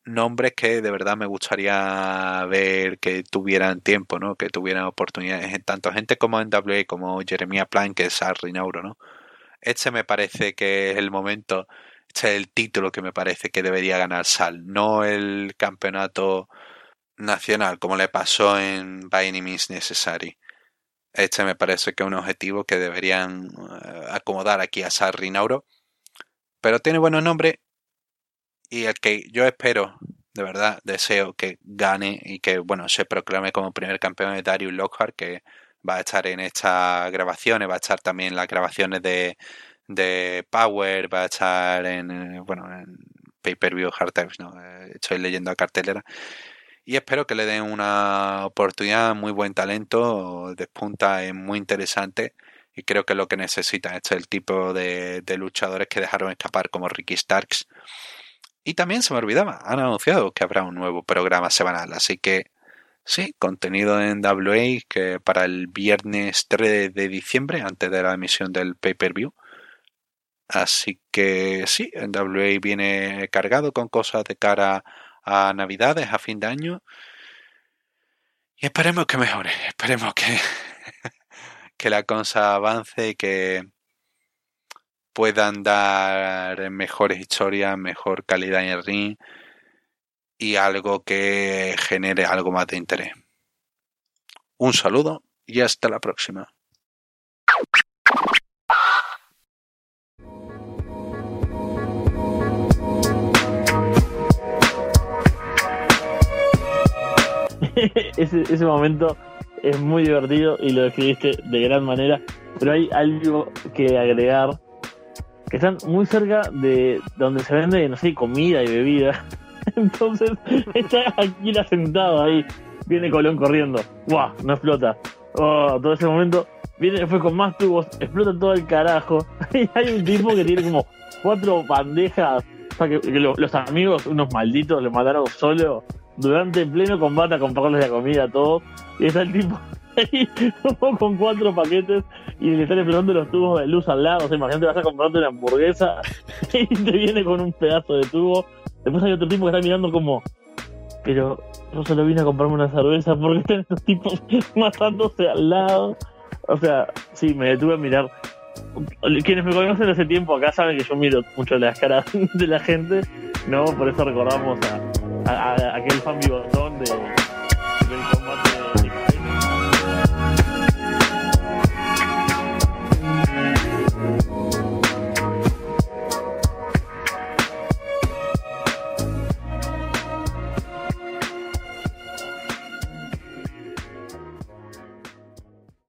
nombres que de verdad me gustaría ver que tuvieran tiempo, ¿no? Que tuvieran oportunidades, tanto gente como en NWA como Jeremiah Plant, que es Al Rinauro, ¿no? Este me parece que es el momento, este es el título que me parece que debería ganar Sal, no el campeonato nacional, como le pasó en By Any Means Necessary. Este me parece que es un objetivo que deberían acomodar aquí a Sal Rinauro, pero tiene buenos nombres y el que yo espero, de verdad, deseo que gane y que, bueno, se proclame como primer campeón de Darius Lockhart, que va a estar en estas grabaciones, va a estar también en las grabaciones de Power, va a estar en Pay-Per-View Hard Times, ¿no? Estoy leyendo a cartelera. Y espero que le den una oportunidad, muy buen talento, despunta, es muy interesante y creo que es lo que necesitan. Este es el tipo de luchadores que dejaron escapar como Ricky Starks. Y también se me olvidaba, han anunciado que habrá un nuevo programa semanal, así que sí, contenido en NWA que para el viernes 3 de diciembre, antes de la emisión del pay-per-view. Así que sí, NWA viene cargado con cosas de cara a Navidades, a fin de año. Y esperemos que mejore, esperemos que la cosa avance y que puedan dar mejores historias, mejor calidad en el ring y algo que genere algo más de interés. Un saludo y hasta la próxima. Ese momento es muy divertido y lo describiste de gran manera, pero hay algo que agregar, que están muy cerca de donde se vende, no sé, comida y bebida. Entonces está Aquila sentado ahí, viene Colón corriendo, ¡guau! No explota. Todo ese momento viene después con más tubos, explota todo el carajo. Y hay un tipo que tiene como 4 bandejas, o sea que los amigos, unos malditos, lo mataron solo durante el pleno combate a comprarles la comida a todos. Y está el tipo ahí con 4 paquetes y le están explotando los tubos de luz al lado. O sea, imagínate, vas a comprarte una hamburguesa y te viene con un pedazo de tubo. Después hay otro tipo que está mirando como, pero yo solo vine a comprarme una cerveza porque están estos tipos matándose al lado. O sea, sí, me detuve a mirar. Quienes me conocen hace tiempo acá saben que yo miro mucho las caras de la gente, ¿no? Por eso recordamos a aquel fan bigotón del combate